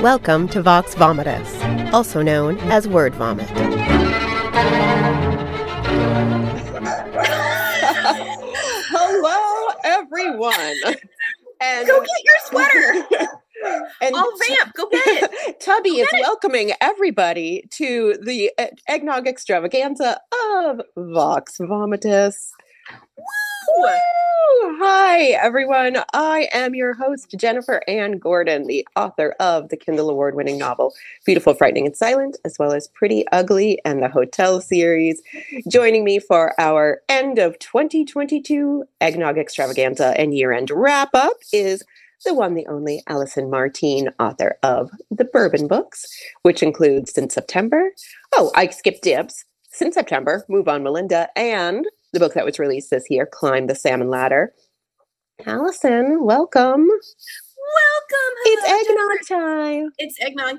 Welcome to Vox Vomitus, also known as word vomit. Hello, everyone. And go get your sweater. And I'll vamp. Go get it. Tubby is welcoming everybody to the eggnog extravaganza of Vox Vomitus. Woo! Hi, everyone. I am your host, Jennifer Ann Gordon, the author of the Kindle Award-winning novel, Beautiful, Frightening, and Silent, as well as Pretty Ugly and the Hotel series. Joining me for our end of 2022 eggnog extravaganza and year-end wrap-up is the one, the only Allison Martine, author of the Bourbon books, which includes Since September. Oh, I skipped dibs. Since September, Move On Melinda, and the book that was released this year, Climb the Salmon Ladder. Allison, welcome. Welcome. It's eggnog time. It's eggnog.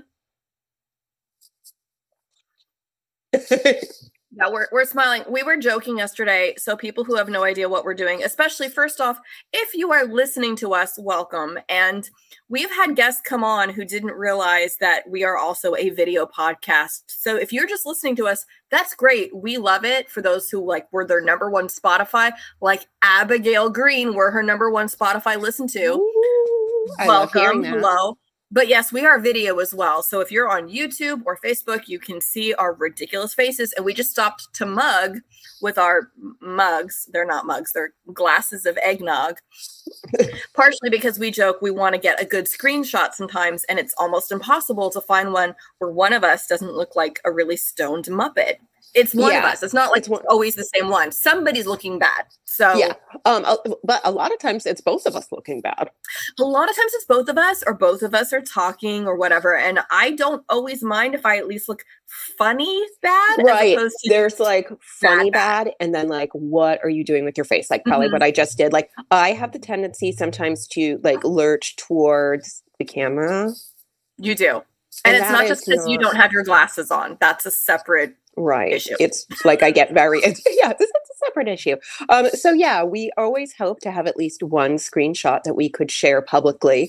Yeah, we're smiling. We were joking yesterday, so people who have no idea what we're doing, especially first off, if you are listening to us, welcome. And we've had guests come on who didn't realize that we are also a video podcast. So if you're just listening to us, that's great. We love it. For those who were their number one Spotify, like Abigail Green, were her number one Spotify listen to. Ooh, welcome. Hello. But yes, we are video as well. So if you're on YouTube or Facebook, you can see our ridiculous faces. And we just stopped to mug with our mugs. They're not mugs. They're glasses of eggnog. Partially because we joke we want to get a good screenshot sometimes. And it's almost impossible to find one where one of us doesn't look like a really stoned Muppet. It's one of us. It's not like it's always the same one. Somebody's looking bad. So yeah, but a lot of times it's both of us looking bad. A lot of times it's both of us, or both of us are talking or whatever. And I don't always mind if I at least look funny bad. Right. As opposed to there's like funny bad, and then like, what are you doing with your face? Like probably what I just did. Like I have the tendency sometimes to like lurch towards the camera. You do. And it's not just because you don't have your glasses on. That's a separate issue. It's like I get very, this is a separate issue. So yeah, we always hope to have at least one screenshot that we could share publicly.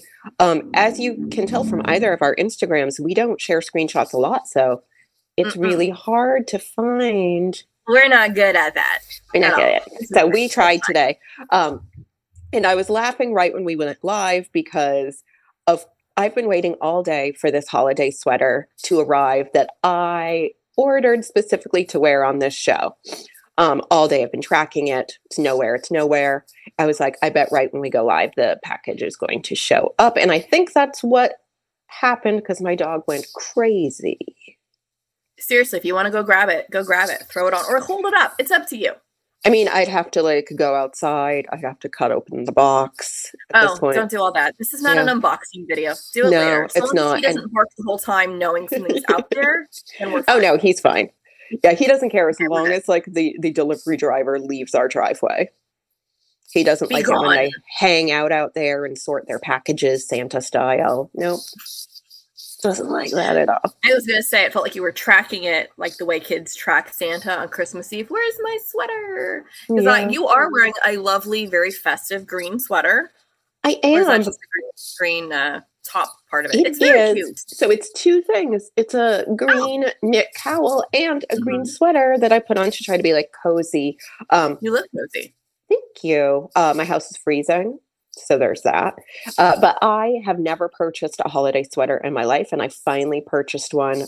As you can tell from either of our Instagrams, we don't share screenshots a lot. So it's really hard to find. We're not good at that. We're not good at it. So we tried today. And I was laughing right when we went live because I've been waiting all day for this holiday sweater to arrive that I ordered specifically to wear on this show. All day I've been tracking it. It's nowhere. I was like, I bet right when we go live, the package is going to show up. And I think that's what happened because my dog went crazy. Seriously, if you want to go grab it, throw it on, or hold it up. It's up to you. I mean, I'd have to go outside. I'd have to cut open the box. At this point. Don't do all that. This is not an unboxing video. Do it later. It's not. He doesn't work the whole time knowing something's out there. Then we're fine. Oh no, he's fine. Yeah, he doesn't care as long as the delivery driver leaves our driveway. He doesn't like it when they hang out there and sort their packages Santa style. Nope. Doesn't like that at all. I was going to say, it felt like you were tracking it like the way kids track Santa on Christmas Eve. Where's my sweater? Because you are wearing a lovely, very festive green sweater. I am. Or is that just a green top part of it? It's very cute. So it's two things. It's a green knit cowl and a green sweater that I put on to try to be like cozy. You look cozy. Thank you. My house is freezing. So there's that. But I have never purchased a holiday sweater in my life, and I finally purchased one.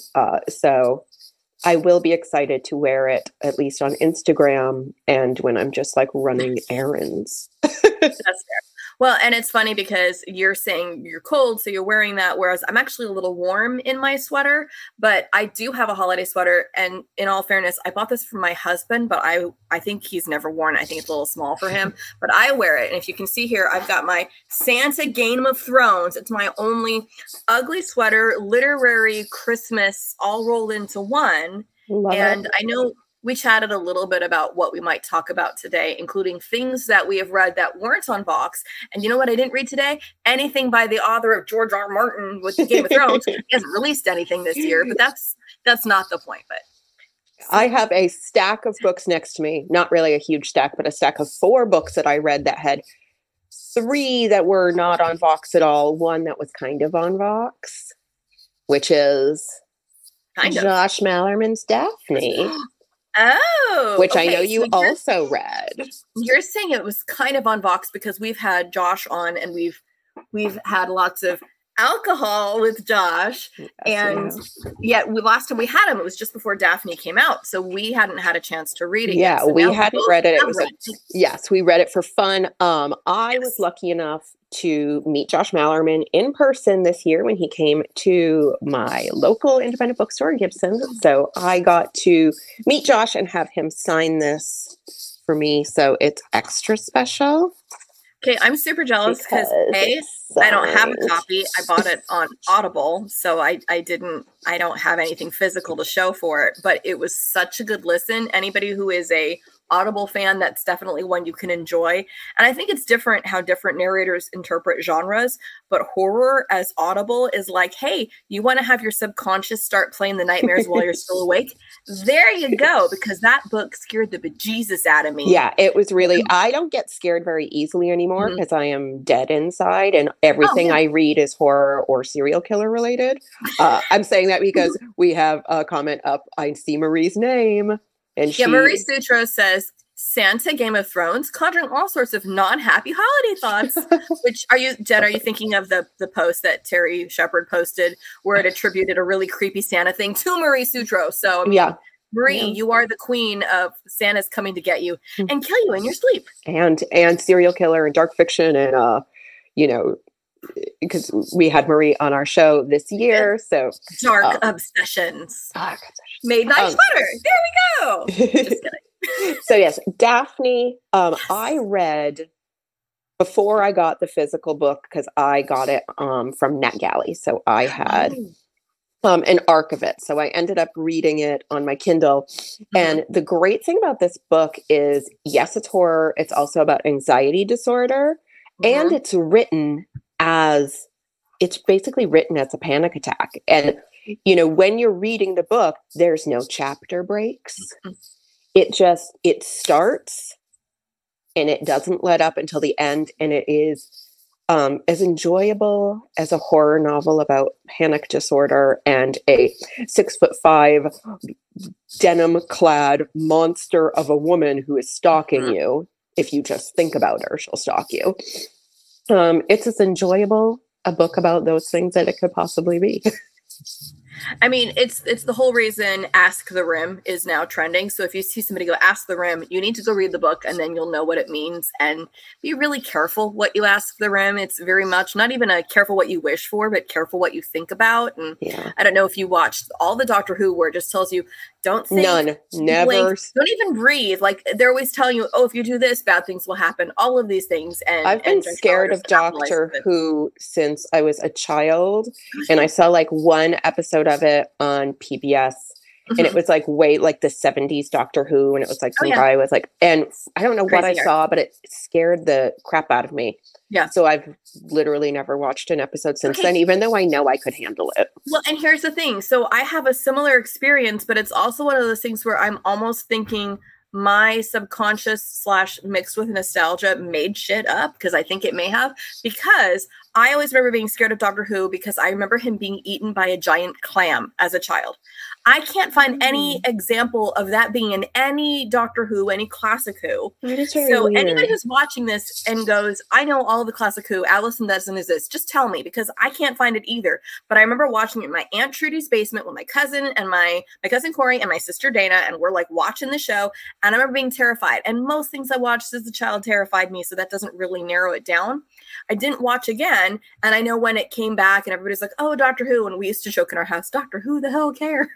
So I will be excited to wear it, at least on Instagram and when I'm just running errands. That's fair. Well, and it's funny because you're saying you're cold, so you're wearing that, whereas I'm actually a little warm in my sweater, but I do have a holiday sweater, and in all fairness, I bought this for my husband, but I think he's never worn it. I think it's a little small for him, but I wear it, and if you can see here, I've got my Santa Game of Thrones. It's my only ugly sweater, literary Christmas, all rolled into one, and I know we chatted a little bit about what we might talk about today, including things that we have read that weren't on Vox. And you know what I didn't read today? Anything by the author of George R. R. Martin with Game of Thrones. He hasn't released anything this year, but that's not the point. But I have a stack of books next to me. Not really a huge stack, but a stack of 4 books that I read that had 3 that were not on Vox at all. 1 that was kind of on Vox. which is Kind of. Josh Mallerman's Daphne. Oh, which I okay, know you so also read. You're saying it was kind of on Vox because we've had Josh on and we've had lots of alcohol with Josh, and yet last time we had him, it was just before Daphne came out, so we hadn't had a chance to read it. Yeah, so we hadn't read it. It was yes, we read it for fun. I Yes. was lucky enough to meet Josh Mallerman in person this year when he came to my local independent bookstore, Gibson's. So I got to meet Josh and have him sign this for me. So it's extra special. Okay, I'm super jealous because I don't have a copy. I bought it on Audible, so I don't have anything physical to show for it, but it was such a good listen. Anybody who is a Audible fan, that's definitely one you can enjoy. And I think it's different how different narrators interpret genres, but horror as Audible is like, hey, you want to have your subconscious start playing the nightmares while you're still awake? There you go, because that book scared the bejesus out of me. Yeah, it was really, I don't get scared very easily anymore because I am dead inside and everything I read is horror or serial killer related. I'm saying that because we have a comment up, I see Marie's name. And Marie Sutro says, Santa, Game of Thrones, conjuring all sorts of non-happy holiday thoughts. Which Jen, are you thinking of the post that Terry Shepard posted where it attributed a really creepy Santa thing to Marie Sutro? So, I mean, Marie, you are the queen of Santa's coming to get you and kill you in your sleep. And serial killer and dark fiction and, because we had Marie on our show this year. So Dark Obsessions. Midnight Sweater. There we go. Just kidding. So yes, Daphne, I read before I got the physical book because I got it from NetGalley. So I had an arc of it. So I ended up reading it on my Kindle. And the great thing about this book is, yes, it's horror. It's also about anxiety disorder. And it's basically written as a panic attack. And, when you're reading the book, there's no chapter breaks. It starts and it doesn't let up until the end. And it is as enjoyable as a horror novel about panic disorder and a 6'5" denim clad monster of a woman who is stalking you. If you just think about her, she'll stalk you. It's as enjoyable a book about those things that it could possibly be. I mean, it's the whole reason Ask the Rim is now trending. So if you see somebody go Ask the Rim, you need to go read the book and then you'll know what it means, and be really careful what you ask the Rim. It's very much not even a careful what you wish for, but careful what you think about. And I don't know if you watched all the Doctor Who where it just tells you, don't think, never, blink, don't even breathe. Like they're always telling you, oh, if you do this, bad things will happen. All of these things. And I've been scared of Doctor Who since I was a child, and I saw like one episode of it on PBS, and it was like the 70s Doctor Who, and it was like some guy was like, and I don't know what I saw, but it scared the crap out of me. Yeah. So I've literally never watched an episode since then, even though I know I could handle it. Well, and here's the thing. So I have a similar experience, but it's also one of those things where I'm almost thinking my subconscious / mixed with nostalgia made shit up, because I think it may have, because I always remember being scared of Doctor Who because I remember him being eaten by a giant clam as a child. I can't find any example of that being in any Doctor Who, any classic Who. So anybody who's watching this and goes, I know all the classic Who, Allison doesn't exist, just tell me, because I can't find it either. But I remember watching it in my Aunt Trudy's basement with my cousin and my cousin Corey and my sister Dana, and we're like watching the show, and I remember being terrified. And most things I watched as a child terrified me, so that doesn't really narrow it down. I didn't watch again, and I know when it came back and everybody's like, oh, Doctor Who, and we used to joke in our house, Doctor Who the hell cares?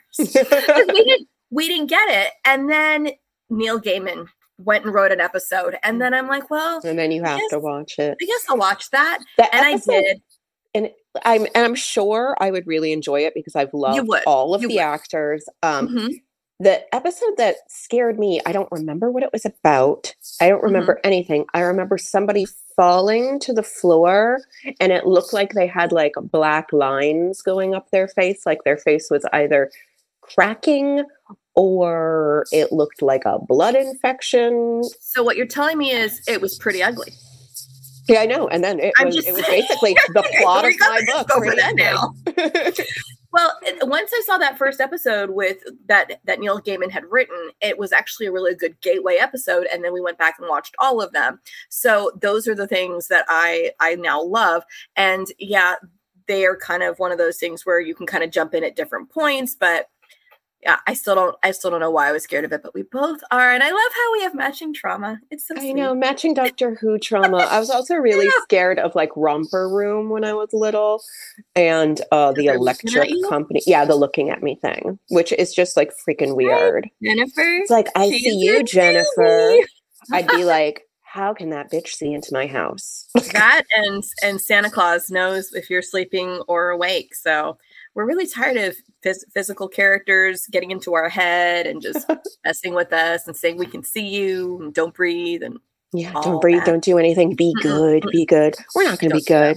we didn't get it. And then Neil Gaiman went and wrote an episode, and then I'm like, well, and then you have to watch it. I guess I'll watch that. And episode, I did. And I'm sure I would really enjoy it because I've loved all of the actors. The episode that scared me, I don't remember what it was about. I don't remember anything. I remember somebody falling to the floor, and it looked like they had like black lines going up their face. Like their face was either cracking or it looked like a blood infection. So what you're telling me is it was pretty ugly. Yeah, I know. And then it was basically the plot of my book. Over that now. Well, once I saw that first episode with that Neil Gaiman had written, it was actually a really good gateway episode. And then we went back and watched all of them. So those are the things that I now love. And yeah, they are kind of one of those things where you can kind of jump in at different points, but yeah, I still don't know why I was scared of it, but we both are. And I love how we have matching trauma. It's so sweet. I know, matching Doctor Who trauma. I was also really scared of like Romper Room when I was little, and the electric company. Yeah, the looking at me thing, which is just like freaking weird. Hi, Jennifer. It's like, I see you, Jennifer. I'd be like, how can that bitch see into my house? That and Santa Claus knows if you're sleeping or awake. So we're really tired of physical characters getting into our head and just messing with us and saying we can see you and don't breathe and don't breathe, don't do anything. Be good, be good. We're not going to be good.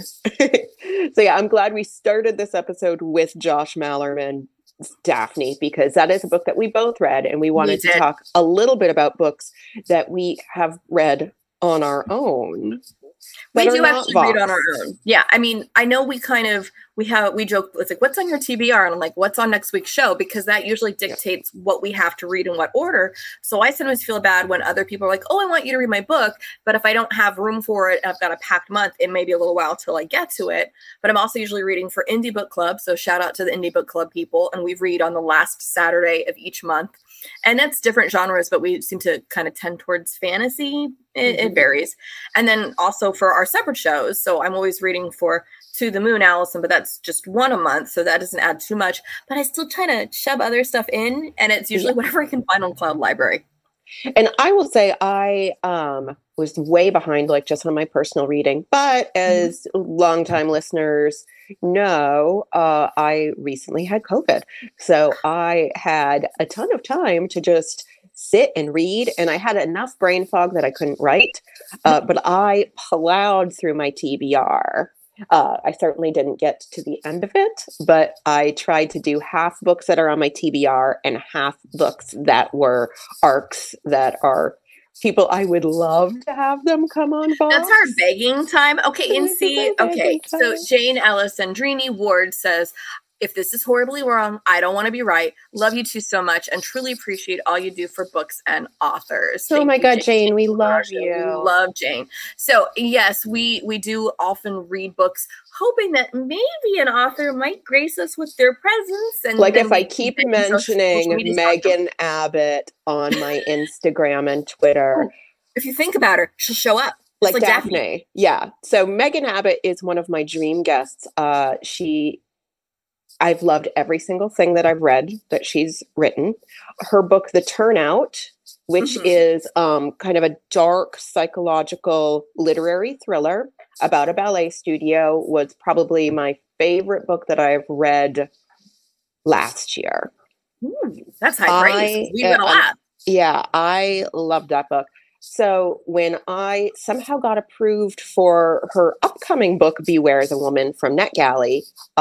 So yeah, I'm glad we started this episode with Josh Malerman, Daphne, because that is a book that we both read, and we wanted to talk a little bit about books that we have read on our own. We do actually read on our own. Yeah. I mean, I know we joke, it's like, what's on your TBR? And I'm like, what's on next week's show? Because that usually dictates what we have to read in what order. So I sometimes feel bad when other people are like, oh, I want you to read my book. But if I don't have room for it, I've got a packed month, it may be a little while till I get to it. But I'm also usually reading for Indie Book Club. So shout out to the Indie Book Club people. And we read on the last Saturday of each month. And that's different genres, but we seem to kind of tend towards fantasy. It varies. And then also for our separate shows. So I'm always reading for To the Moon, Allison, but that's just one a month. So that doesn't add too much. But I still try to shove other stuff in. And it's usually whatever I can find on Cloud Library. And I will say I was way behind, like just on my personal reading. But as longtime listeners know, I recently had COVID. So I had a ton of time to just sit and read. And I had enough brain fog that I couldn't write. But I plowed through my TBR. I certainly didn't get to the end of it, but I tried to do half books that are on my TBR and half books that were arcs that are people I would love to have them come on Vox. That's our begging time. Okay, and see, okay, so Jane Alessandrini Ward says, if this is horribly wrong, I don't want to be right. Love you two so much and truly appreciate all you do for books and authors. Oh my God, Jane, we love you. We love Jane. So yes, we do often read books hoping that maybe an author might grace us with their presence. And like if I keep mentioning Megan Abbott on my Instagram and Twitter. If you think about her, she'll show up. Like Daphne. Yeah. So Megan Abbott is one of my dream guests. I've loved every single thing that I've read that she's written. Her book, The Turnout, which is kind of a dark psychological literary thriller about a ballet studio, was probably my favorite book that I've read last year. That's high praise. We read a lot. Yeah, I loved that book. So when I somehow got approved for her upcoming book, Beware the Woman from NetGalley,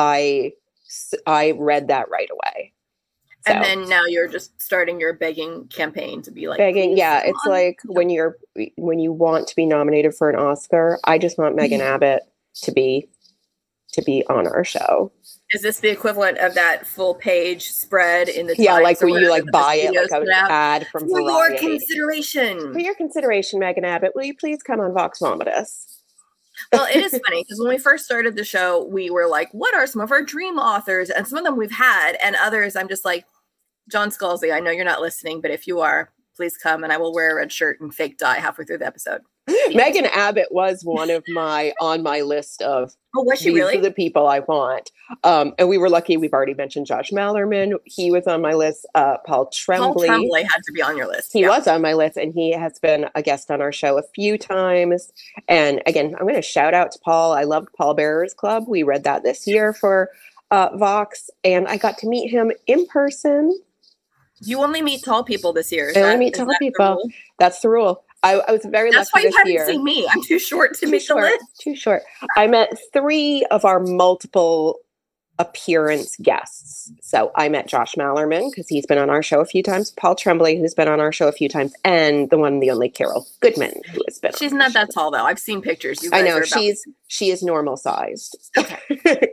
I read that right away. So, and then now you're just starting your begging campaign to be like begging. Yeah, it's like when you want to be nominated for an Oscar. I just want Megan Abbott to be on our show. Is this the equivalent of that full page spread in the Times like where you like buy it like an ad from for Variety. Your consideration. For your consideration, Megan Abbott, will you please come on Vox Vomitus? Well, it is funny because when we first started the show, we were like, what are some of our dream authors? And some of them we've had, and others I'm just like, John Scalzi, I know you're not listening, but if you are, please come and I will wear a red shirt and fake die halfway through the episode. Megan Abbott was one of on my list of was she really? The people I want. And we were lucky. We've already mentioned Josh Malerman. He was on my list. Paul Tremblay. Paul Tremblay had to be on your list. He was on my list, and he has been a guest on our show a few times. And again, I'm going to shout out to Paul. I loved Paul Bearer's Club. We read that this year for Vox, and I got to meet him in person. You only meet tall people this year. I only meet tall people. That's the rule. I was very lucky this year. That's why you haven't seen me. I'm too short to make the list. Too short. I met 3 of our multiple appearance guests. So I met Josh Malerman because he's been on our show a few times. Paul Tremblay, who's been on our show a few times, and the one and the only Carol Goodman, who has been. She's not that tall though. I've seen pictures. I know she is normal sized. Okay.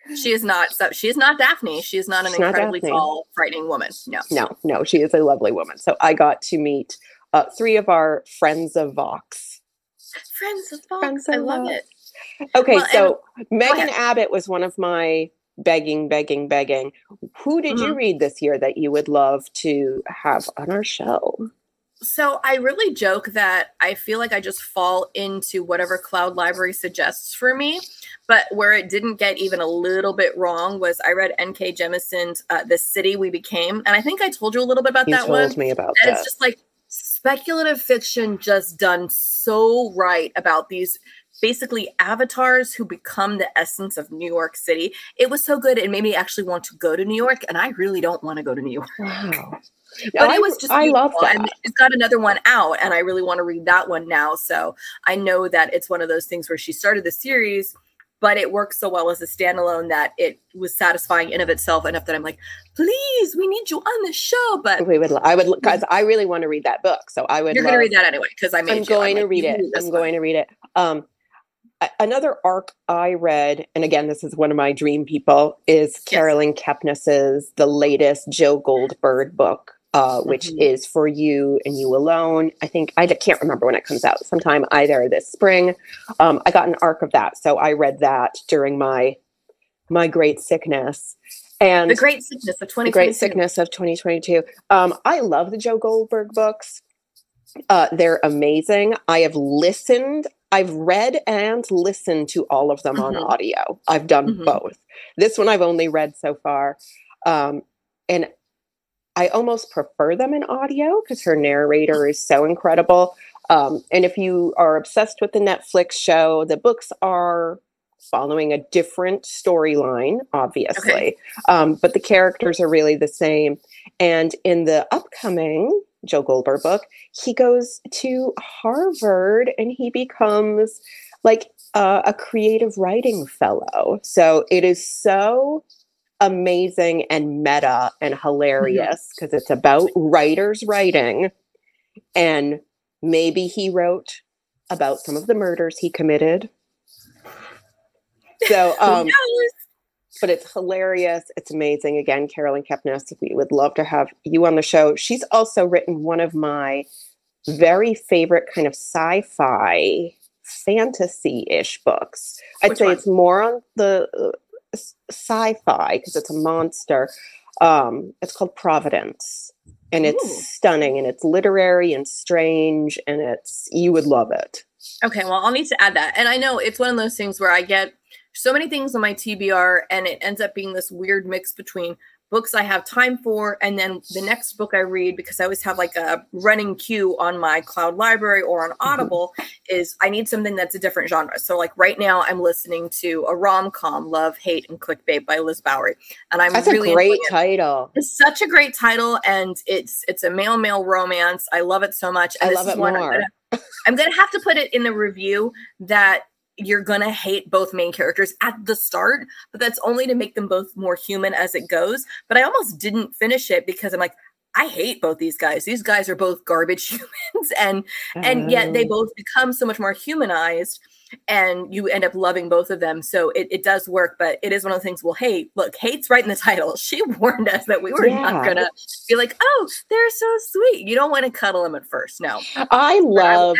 She is not. So she is not Daphne. She is not an incredibly tall, frightening woman. No, she is a lovely woman. So I got to meet 3 of our friends of Vox. Friends of Vox. I love it. Okay, well, so Megan Abbott was one of my begging. Who did you read this year that you would love to have on our show? So I really joke that I feel like I just fall into whatever Cloud Library suggests for me. But where it didn't get even a little bit wrong was I read N.K. Jemisin's The City We Became. And I think I told you a little bit about that one. You told me about that. It's just like speculative fiction just done so right about these basically avatars who become the essence of New York City. It was so good. It made me actually want to go to New York. And I really don't want to go to New York. Wow. But it was just I love that. And it's got another one out, and I really want to read that one now. So I know that it's one of those things where she started the series, but it works so well as a standalone that it was satisfying in of itself enough that I'm like, please, we need you on the show. But I would, because I really want to read that book. So I would. You're going to read that anyway because I'm going to read it. I'm going to read it. Another arc I read, and again, this is one of my dream people, is Carolyn Kepnes's the latest Joe Goldberg book. Which is For You and You Alone. I think, I can't remember when it comes out, sometime either this spring. I got an arc of that. So I read that during my great sickness. And the great sickness of 2022. The great sickness of 2022. I love the Joe Goldberg books. They're amazing. I've read and listened to all of them on audio. I've done both. This one I've only read so far. And I almost prefer them in audio because her narrator is so incredible. And if you are obsessed with the Netflix show, the books are following a different storyline, obviously. But the characters are really the same. And in the upcoming Joe Goldberg book, he goes to Harvard and he becomes like a creative writing fellow. So it is so amazing and meta and hilarious because it's about writers writing, and maybe he wrote about some of the murders he committed. So but it's hilarious, it's amazing. Again, Carolyn Kepnes, we would love to have you on the show. She's also written one of my very favorite kind of sci-fi fantasy-ish books. I'd say it's more on the sci-fi because it's a monster. It's called Providence, and it's stunning, and it's literary and strange, and you would love it. Okay, well, I'll need to add that. And I know it's one of those things where I get so many things on my TBR, and it ends up being this weird mix between books I have time for and then the next book I read, because I always have like a running queue on my Cloud Library or on Audible, is I need something that's a different genre. So like right now I'm listening to a rom-com, Love, Hate, and Clickbait by Liz Bowery. And that's really a great title. It's such a great title, and it's a male romance. I love it so much. And I love it more. I'm gonna have to put it in the review that you're going to hate both main characters at the start, but that's only to make them both more human as it goes. But I almost didn't finish it because I'm like, I hate both these guys. These guys are both garbage humans, and yet they both become so much more humanized, and you end up loving both of them. So it does work, but it is one of the things we'll hate. Look, hate's right in the title. She warned us that we were not going to be like, oh, they're so sweet. You don't want to cuddle them at first. No. I love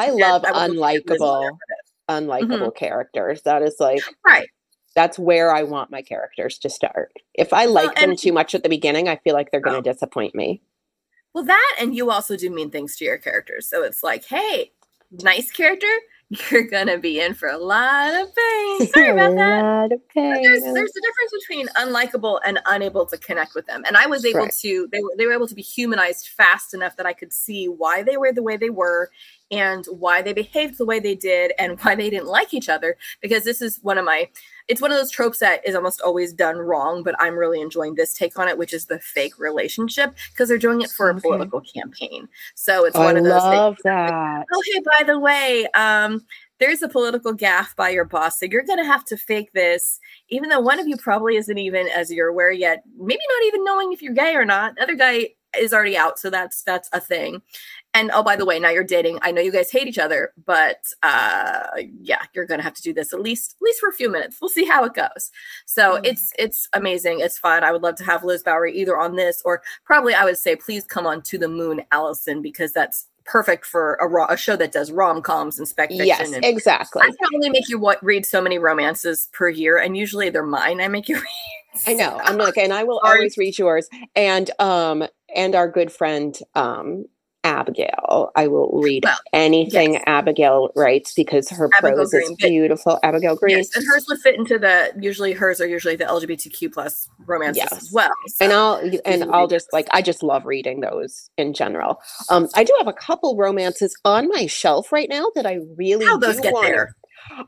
unlikable characters. That is like, that's where I want my characters to start. If I like them too much at the beginning, I feel like they're going to disappoint me. Well, that, and you also do mean things to your characters. So it's like, hey, nice character, you're going to be in for a lot of pain. Sorry about that. A lot of pain. There's a difference between unlikable and unable to connect with them. And I was able to, they were able to be humanized fast enough that I could see why they were the way they were, and why they behaved the way they did, and why they didn't like each other. Because this is it's one of those tropes that is almost always done wrong, but I'm really enjoying this take on it, which is the fake relationship, because they're doing it for a political campaign. So it's one of those things. I love that. Oh, hey, by the way, there's a political gaffe by your boss, so you're going to have to fake this, even though one of you probably isn't even, as you're aware yet, maybe not even knowing if you're gay or not. The other guy is already out, so that's a thing. And oh, by the way, now you're dating. I know you guys hate each other, but yeah, you're gonna have to do this at least for a few minutes. We'll see how it goes. So it's amazing. It's fun. I would love to have Liz Bowery either on this, or probably I would say please come on To the Moon, Allison, because that's perfect for a show that does rom-coms and spec fiction. Yes, and exactly. I can only make you read so many romances per year, and usually they're mine. I make you read. I know. I'm like, and I will always read yours, and our good friend Abigail. I will read anything Abigail writes because her prose is beautiful. Abigail Green. Yes, and hers would fit into hers are usually the LGBTQ plus romances as well. So I'll just like, I just love reading those in general. I do have a couple romances on my shelf right now that I really How those get there?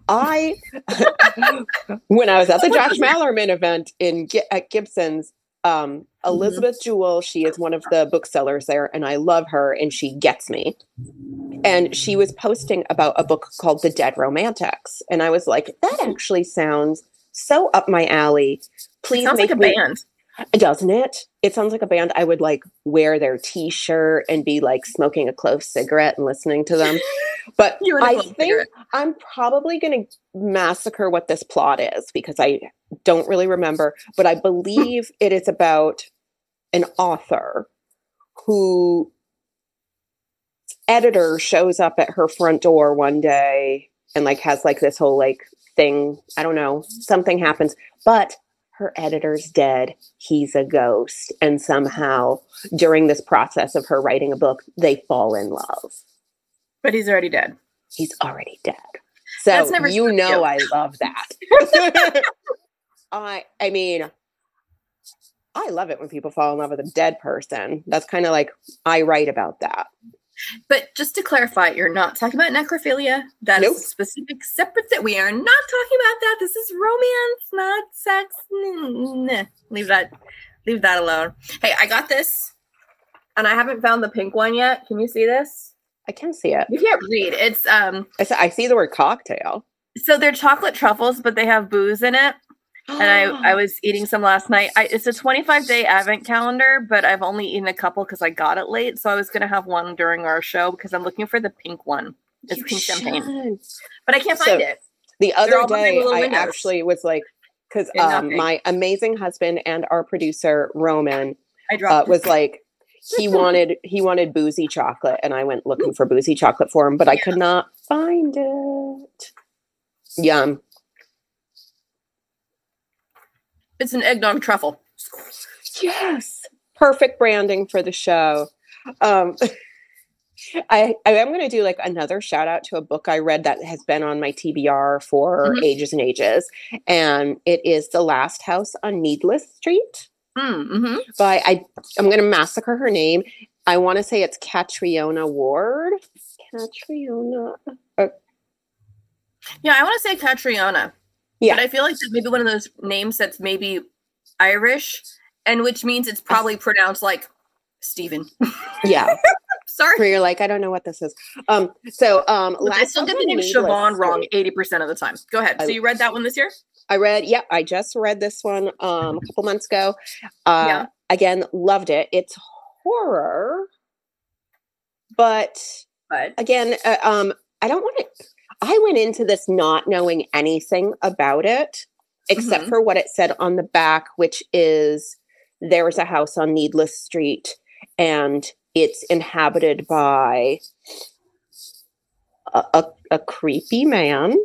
When I was at the Josh Mallerman event at Gibson's, Elizabeth Jewell, she is one of the booksellers there, and I love her, and she gets me. And she was posting about a book called The Dead Romantics, and I was like, that actually sounds so up my alley. Please, sounds like a band, doesn't it? It sounds like a band. I would like wear their T-shirt and be like smoking a clove cigarette and listening to them. But I think I'm probably going to massacre what this plot is because I don't really remember. But I believe it is about an author who editor shows up at her front door one day and like has like this whole like thing. I don't know. Something happens, but her editor's dead. He's a ghost. And somehow during this process of her writing a book, they fall in love. But he's already dead. He's already dead. So I love that. I mean, I love it when people fall in love with a dead person. That's kind of like, I write about that. But just to clarify, you're not talking about necrophilia. That is a specific separate thing. We are not talking about that. This is romance, not sex. Leave that alone. Hey, I got this, and I haven't found the pink one yet. Can you see this? I can see it. You can't read. It's I see the word cocktail. So they're chocolate truffles, but they have booze in it. And I was eating some last night. It's a 25-day advent calendar, but I've only eaten a couple because I got it late. So I was going to have one during our show because I'm looking for the pink one. It's pink champagne. But I can't find it. The other day, I actually was like, because my amazing husband and our producer, Roman, was like, he wanted boozy chocolate. And I went looking for boozy chocolate for him, but I could not find it. Yum. It's an eggnog truffle. Yes. Perfect branding for the show. I am going to do like another shout out to a book I read that has been on my TBR for ages and ages. And it is The Last House on Needless Street. By, I'm going to massacre her name. I want to say it's Catriona Ward. Catriona. Yeah, I want to say Catriona. Yeah. But I feel like it's maybe one of those names that's maybe Irish, and which means it's probably pronounced like Stephen. Yeah. Sorry. Where you're like, I don't know what this is. I still get the name Siobhan wrong 80% of the time. Go ahead. So you read that one this year? I just read this one a couple months ago. Again, loved it. It's horror. But again, I don't want to. I went into this not knowing anything about it, except for what it said on the back, which is there's a house on Needless Street, and it's inhabited by a creepy man,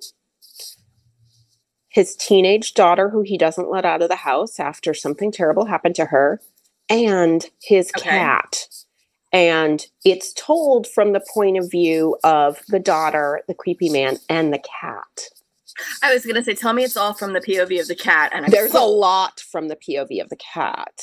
his teenage daughter, who he doesn't let out of the house after something terrible happened to her, and his cat. And it's told from the point of view of the daughter, the creepy man, and the cat. I was going to say, tell me it's all from the POV of the cat. And there's a lot from the POV of the cat.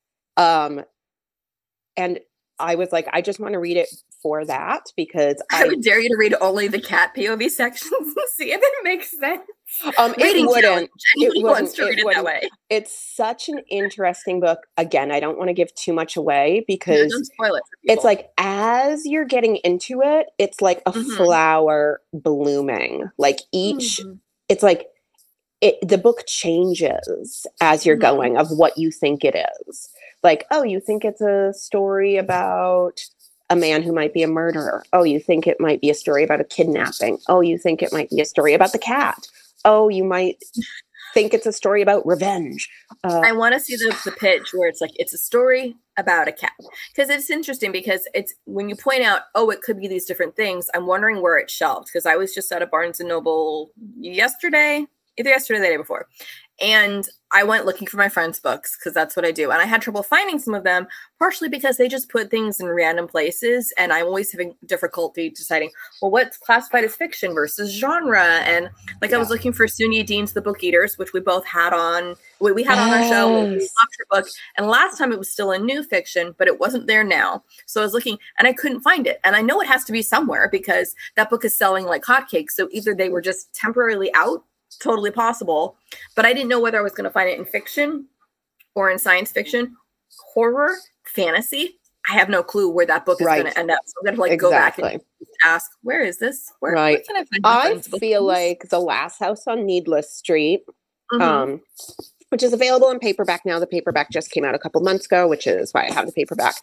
And I was like, I just want to read it for that because I would dare you to read only the cat POV sections and see if it makes sense. It wouldn't. That way. It's such an interesting book. Again, I don't want to give too much away because don't spoil it for people. It's like as you're getting into it, it's like a flower blooming. Like each, it's like the book changes as you're going of what you think it is. Like, oh, you think it's a story about a man who might be a murderer. Oh, you think it might be a story about a kidnapping. Oh, you think it might be a story about the cat. Oh, you might think it's a story about revenge. I want to see the pitch where it's like, it's a story about a cat. Because it's interesting because it's when you point out, oh, it could be these different things, I'm wondering where it's shelved. Because I was just at a Barnes & Noble either yesterday or the day before. And I went looking for my friends' books because that's what I do. And I had trouble finding some of them, partially because they just put things in random places. And I'm always having difficulty deciding, well, what's classified as fiction versus genre? And like I was looking for Sunya Dean's The Book Eaters, which we both had on. We had on our show. We loved her book. And last time it was still in new fiction, but it wasn't there now. So I was looking and I couldn't find it. And I know it has to be somewhere because that book is selling like hotcakes. So either they were just temporarily out, totally possible, but I didn't know whether I was going to find it in fiction or in science fiction, horror, fantasy. I have no clue where that book is going to end up. So I'm going to like go back and ask, where is this? Where can I find I feel like The Last House on Needless Street, which is available in paperback now. The paperback just came out a couple months ago, which is why I have the paperback.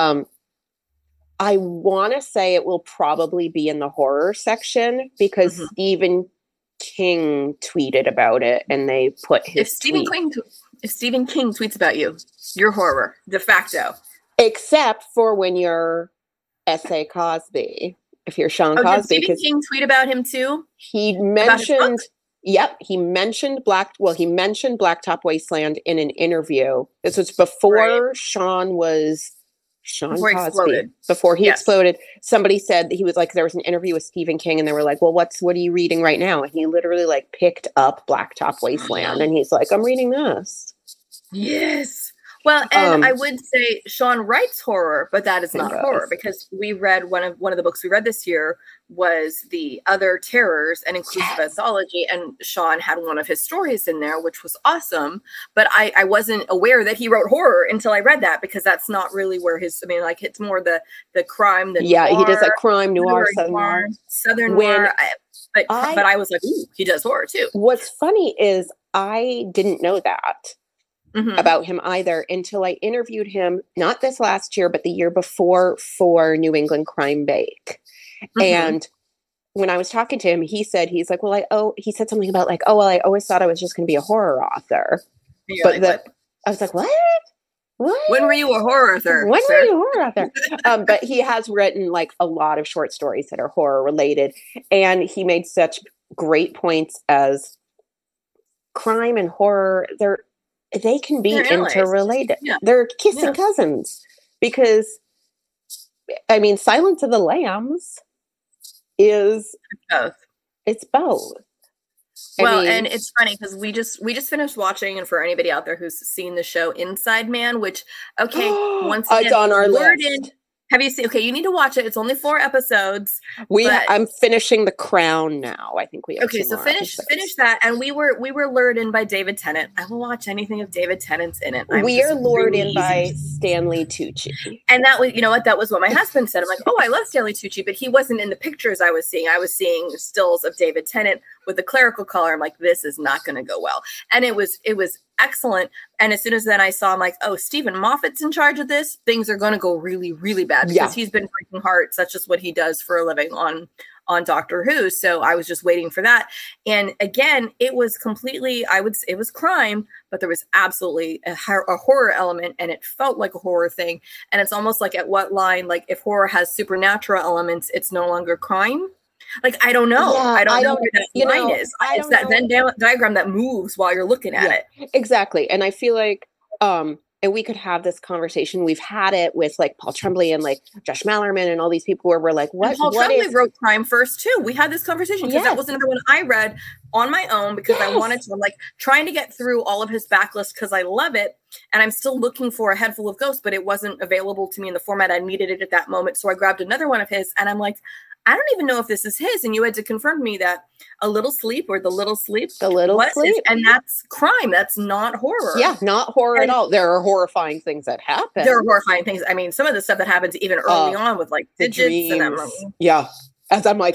I want to say it will probably be in the horror section because Stephen King tweeted about it and they put his if Stephen King tweets about you, you're horror de facto, except for when you're S.A. Cosby. If you're Sean Cosby, did Stephen King tweet about him too? He mentioned he mentioned Blacktop Wasteland in an interview. This was before Sean Cosby, before he exploded. Somebody said he was like, there was an interview with Stephen King and they were like, well, what are you reading right now? And he literally like picked up Blacktop Wasteland and he's like, I'm reading this. Yes. Well, and I would say Sean writes horror, but that is not horror because we read one of the books we read this year was The Other Terrors, an inclusive anthology, and Sean had one of his stories in there, which was awesome. But I wasn't aware that he wrote horror until I read that because that's not really where like it's more the crime, the noir, he does like crime, noir, southern noir. But I was like, ooh, he does horror too. What's funny is I didn't know that. About him either until I interviewed him, not this last year, but the year before for New England Crime Bake. And when I was talking to him, he said he said something about like, oh, well, I always thought I was just going to be a horror author. I was like, what? When were you a horror author? But he has written like a lot of short stories that are horror related. And he made such great points as crime and horror. They can be interrelated. Yeah. They're kissing cousins because, I mean, Silence of the Lambs is both. It's both. Well, and it's funny because we just finished watching, and for anybody out there who's seen the show Inside Man, which once again, it's on our list. Have you seen? Okay, you need to watch it. It's only 4 episodes. I'm finishing The Crown now. I think we have so finish that. And we were lured in by David Tennant. I will watch anything if David Tennant's in it. We are lured in by Stanley Tucci. And that was, that was what my husband said. I'm like, oh, I love Stanley Tucci, but he wasn't in the pictures I was seeing. I was seeing stills of David Tennant with a clerical collar. I'm like, this is not going to go well. And it was excellent. And as soon as then I saw, I'm like, oh, Stephen Moffat's in charge of this. Things are going to go really, really bad because he's been breaking hearts. That's just what he does for a living on Doctor Who. So I was just waiting for that. And again, it was completely, it was crime, but there was absolutely a horror element and it felt like a horror thing. And it's almost like at what line, like if horror has supernatural elements, it's no longer crime. Like, I don't know. Yeah, I don't know where that line is. It's that Venn diagram that moves while you're looking at it. Exactly. And I feel like, and we could have this conversation. We've had it with like Paul Tremblay and like Josh Mallerman and all these people where we're like, what? And Paul Tremblay wrote crime first too. We had this conversation because that was another one I read on my own because I wanted to, like, trying to get through all of his backlist because I love it. And I'm still looking for A Head Full of Ghosts, but it wasn't available to me in the format I needed it at that moment. So I grabbed another one of his and I'm like, I don't even know if this is his. And you had to confirm to me that A Little Sleep or The Little Sleep. And that's crime. That's not horror. Yeah, not horror at all. There are horrifying things that happen. There are horrifying things. I mean, some of the stuff that happens even early on with like digits. And yeah. As I'm like,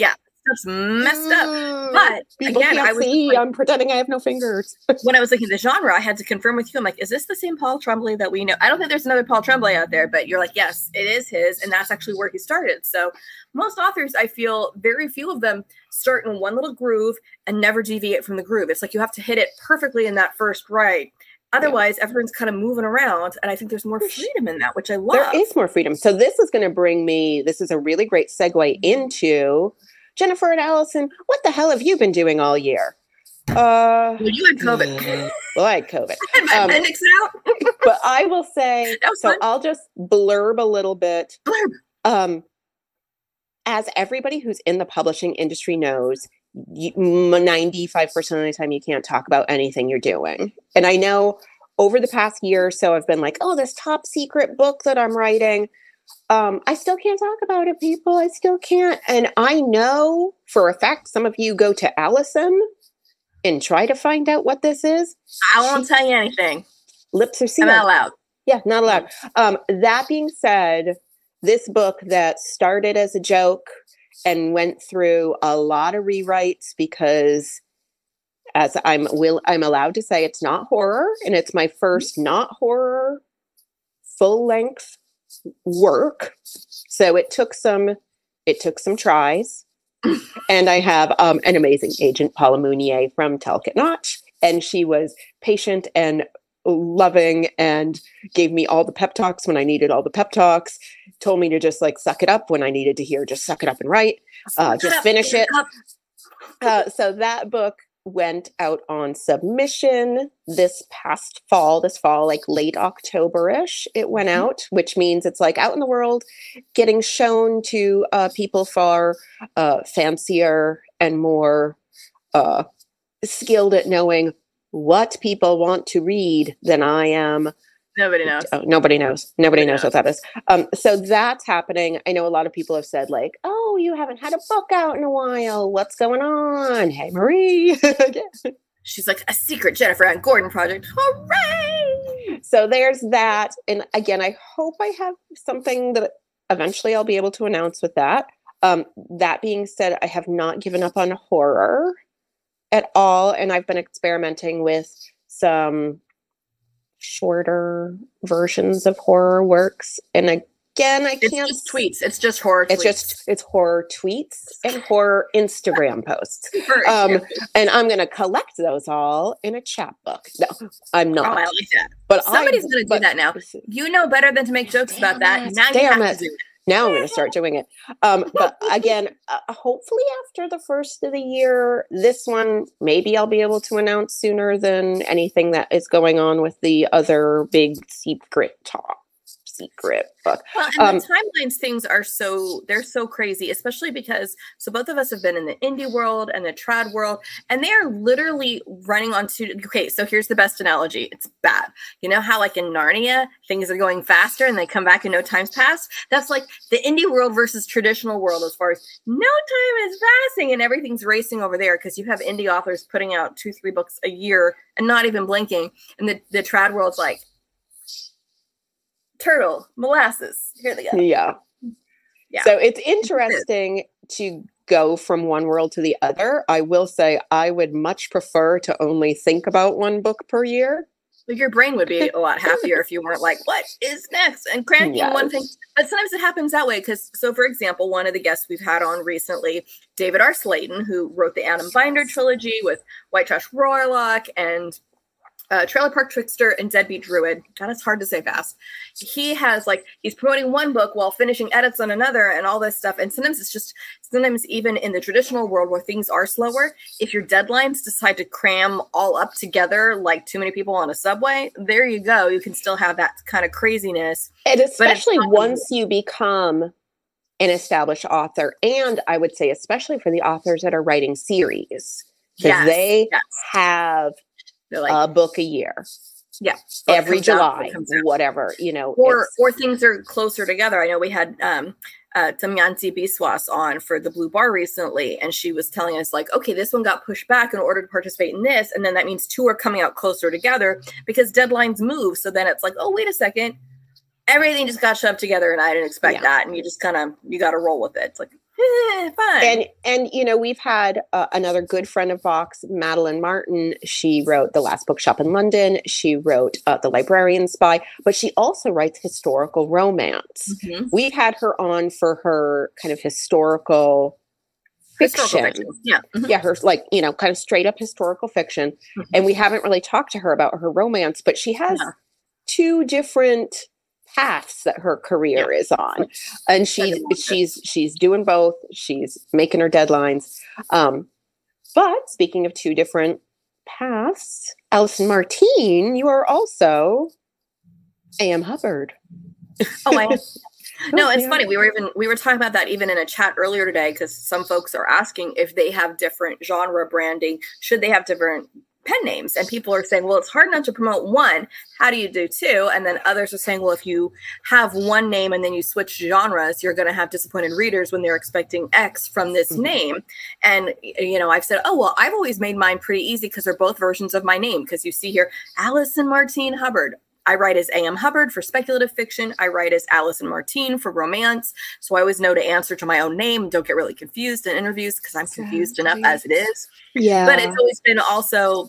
stuff's messed up. But people again, can't I was see. like, I'm pretending I have no fingers. when I was looking at the genre, I had to confirm with you. I'm like, is this the same Paul Tremblay that we know? I don't think there's another Paul Tremblay out there, but you're like, yes, it is his. And that's actually where he started. So most authors, I feel very few of them start in one little groove and never deviate from the groove. It's like you have to hit it perfectly in that first write. Otherwise, everyone's kind of moving around. And I think there's more freedom in that, which I love. There is more freedom. So this is going to bring me, this is a really great segue into Jennifer and Allison. What the hell have you been doing all year? Well, you had COVID. Well, I had COVID. I had my appendix out. But I will say, so fun. I'll just blurb a little bit. Blurb. As everybody who's in the publishing industry knows, 95% of the time you can't talk about anything you're doing. And I know over the past year or so, I've been like, oh, this top secret book that I'm writing. I still can't talk about it, people. I still can't. And I know for a fact, some of you go to Allison and try to find out what this is. I won't tell you anything. Lips are sealed. I'm not allowed. Yeah, not allowed. That being said, this book that started as a joke and went through a lot of rewrites because, as I'm allowed to say, it's not horror, and it's my first not horror full-length work. So it took some tries. And I have an amazing agent, Paula Mounier from Talcott Notch, and she was patient and loving and gave me all the pep talks when I needed all the pep talks, told me to just like suck it up when I needed to hear just suck it up and write, just finish it. So that book went out on submission this fall, like late October-ish. It went out, which means it's like out in the world, getting shown to people far fancier and more skilled at knowing what people want to read than I am. Nobody knows. Oh, nobody knows. Nobody knows what that is. So that's happening. I know a lot of people have said like, oh, you haven't had a book out in a while. What's going on? Hey, Marie. She's like, a secret Jennifer Ann Gordon project. Hooray! So there's that. And again, I hope I have something that eventually I'll be able to announce with that. That being said, I have not given up on horror at all. And I've been experimenting with some shorter versions of horror works. And again, I can't. It's just tweets. It's just horror tweets. It's horror tweets and horror Instagram posts. And I'm going to collect those all in a chapbook. No, I'm not. Oh, I like that. But somebody's going to do that now. You know better than to make jokes about that. Now you have to do it. Now I'm going to start doing it. But again, hopefully after the first of the year, this one, maybe I'll be able to announce sooner than anything that is going on with the other big secret book. Well, and the timelines things are they're so crazy, especially because both of us have been in the indie world and the trad world, and they are literally running on okay, so here's the best analogy. It's bad. You know how like in Narnia, things are going faster and they come back and no time's passed? That's like the indie world versus traditional world as far as no time is passing and everything's racing over there because you have indie authors putting out 2-3 books a year and not even blinking. And the trad world's like, turtle, molasses. Here they go. Yeah. So it's interesting to go from one world to the other. I will say I would much prefer to only think about one book per year. Like your brain would be a lot happier if you weren't like, what is next? And cranking one thing. But sometimes it happens that way because, for example, one of the guests we've had on recently, David R. Slayton, who wrote the Adam Binder trilogy with White Trash Roylock and Trailer Park Trickster and Deadbeat Druid. God, it's hard to say fast. He's promoting one book while finishing edits on another and all this stuff. And sometimes even in the traditional world where things are slower, if your deadlines decide to cram all up together like too many people on a subway, there you go. You can still have that kind of craziness. And especially once you become an established author. And I would say, especially for the authors that are writing series, because they have a book a year. Yeah. Every July, whatever, Or things are closer together. I know we had Damayanti Biswas on for the Blue Bar recently, and she was telling us like, okay, this one got pushed back in order to participate in this. And then that means 2 are coming out closer together because deadlines move. So then it's like, oh, wait a second. everything just got shoved together, and I didn't expect that. And you just you got to roll with it. It's like, fine. And you know, we've had another good friend of Vox, Madeline Martin. She wrote The Last Bookshop in London. She wrote The Librarian Spy, but she also writes historical romance. Mm-hmm. We've had her on for her kind of historical fiction. Yeah. Mm-hmm. Yeah, her kind of straight up historical fiction. Mm-hmm. And we haven't really talked to her about her romance, but she has two different paths that her career is on, and she's doing both. She's making her deadlines. But speaking of two different paths, Allison Martine, you are also A.M. Hubbard. Oh, I am. No, it's funny. We were talking about that even in a chat earlier today, because some folks are asking if they have different genre branding, should they have different pen names? And people are saying, well, it's hard enough to promote one. How do you do two? And then others are saying, well, if you have one name and then you switch genres, you're going to have disappointed readers when they're expecting X from this name. And, I've said, oh, well, I've always made mine pretty easy because they're both versions of my name. Because you see here, Allison Martine Hubbard. I write as A.M. Hubbard for speculative fiction. I write as Allison Martine for romance. So I always know to answer to my own name. Don't get really confused in interviews because I'm confused enough as it is. Yeah. But it's always been also,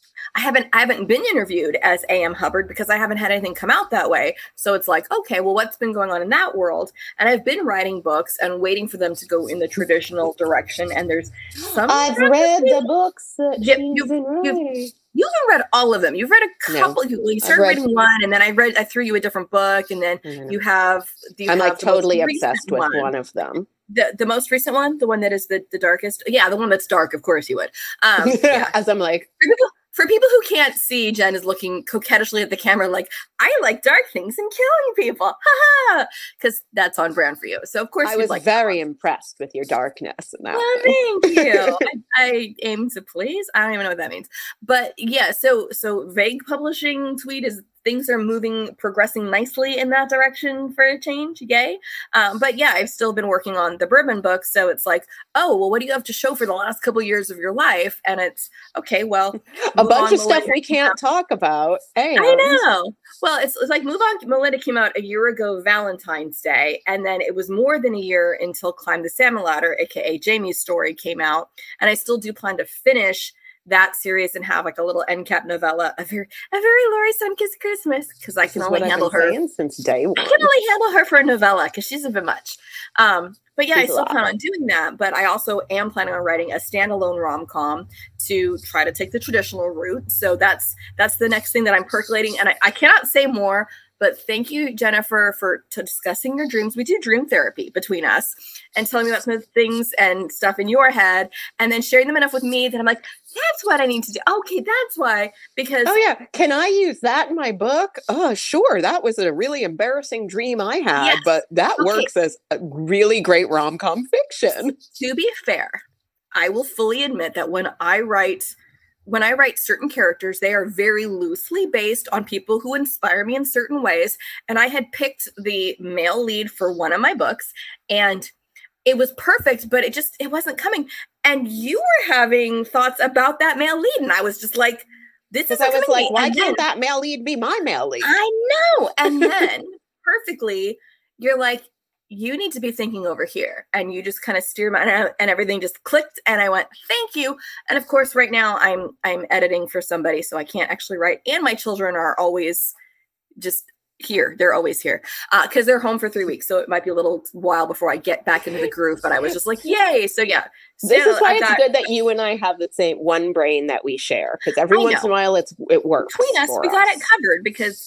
I haven't been interviewed as A.M. Hubbard because I haven't had anything come out that way. So it's like, okay, well, what's been going on in that world? And I've been writing books and waiting for them to go in the traditional direction. And there's some. I've read the books that she's been writing. You haven't read all of them. You've read a couple. No, you started reading one, and then I threw you a different book, and then you have. I'm like totally obsessed with one of them. The most recent one, the one that is the darkest. Yeah, the one that's dark. Of course, you would. As I'm like. For people who can't see, Jen is looking coquettishly at the camera like, I like dark things and killing people. Ha ha! Because that's on brand for you. So, of course, I was very impressed with your darkness. In that thank you. I aim to please. I don't even know what that means. But yeah, so Vague Publishing tweet is things are progressing nicely in that direction for a change. Yay. But yeah, I've still been working on the bourbon book. So it's like, oh, well, what do you have to show for the last couple years of your life? And it's okay, well, a bunch of stuff we can't talk about. I know. Well, it's like Move On Melinda came out a year ago, Valentine's Day. And then it was more than a year until Climb the Salmon Ladder, AKA Jamie's story, came out. And I still do plan to finish that series and have like a little end cap novella, a very Laurie Sun-Kissed Christmas, because I can only handle her since day one. I can only handle her for a novella because she's a bit much. But yeah, I still plan on doing that. But I also am planning on writing a standalone rom-com to try to take the traditional route. So that's the next thing that I'm percolating. And I cannot say more, but thank you, Jennifer, for discussing your dreams. We do dream therapy between us and telling me about some of the things and stuff in your head and then sharing them enough with me that I'm like, that's what I need to do. Okay, that's why. Because oh yeah, can I use that in my book? Oh, sure. That was a really embarrassing dream I had, but that works as a really great rom-com fiction. To be fair, I will fully admit that when I write certain characters, they are very loosely based on people who inspire me in certain ways. And I had picked the male lead for one of my books and it was perfect, but it wasn't coming. And you were having thoughts about that male lead. And I was just like, this is, I was like, why can't that male lead be my male lead? I know. And then perfectly, you're like, you need to be thinking over here. And you just kind of steer my, and everything just clicked. And I went, thank you. And of course, right now I'm editing for somebody, so I can't actually write. And my children are always just here. They're always here because they're home for 3 weeks. So it might be a little while before I get back into the groove, but I was just like, yay. So yeah. This is why it's good that you and I have the same one brain that we share, because every once in a while it works. Between us, we got it covered because,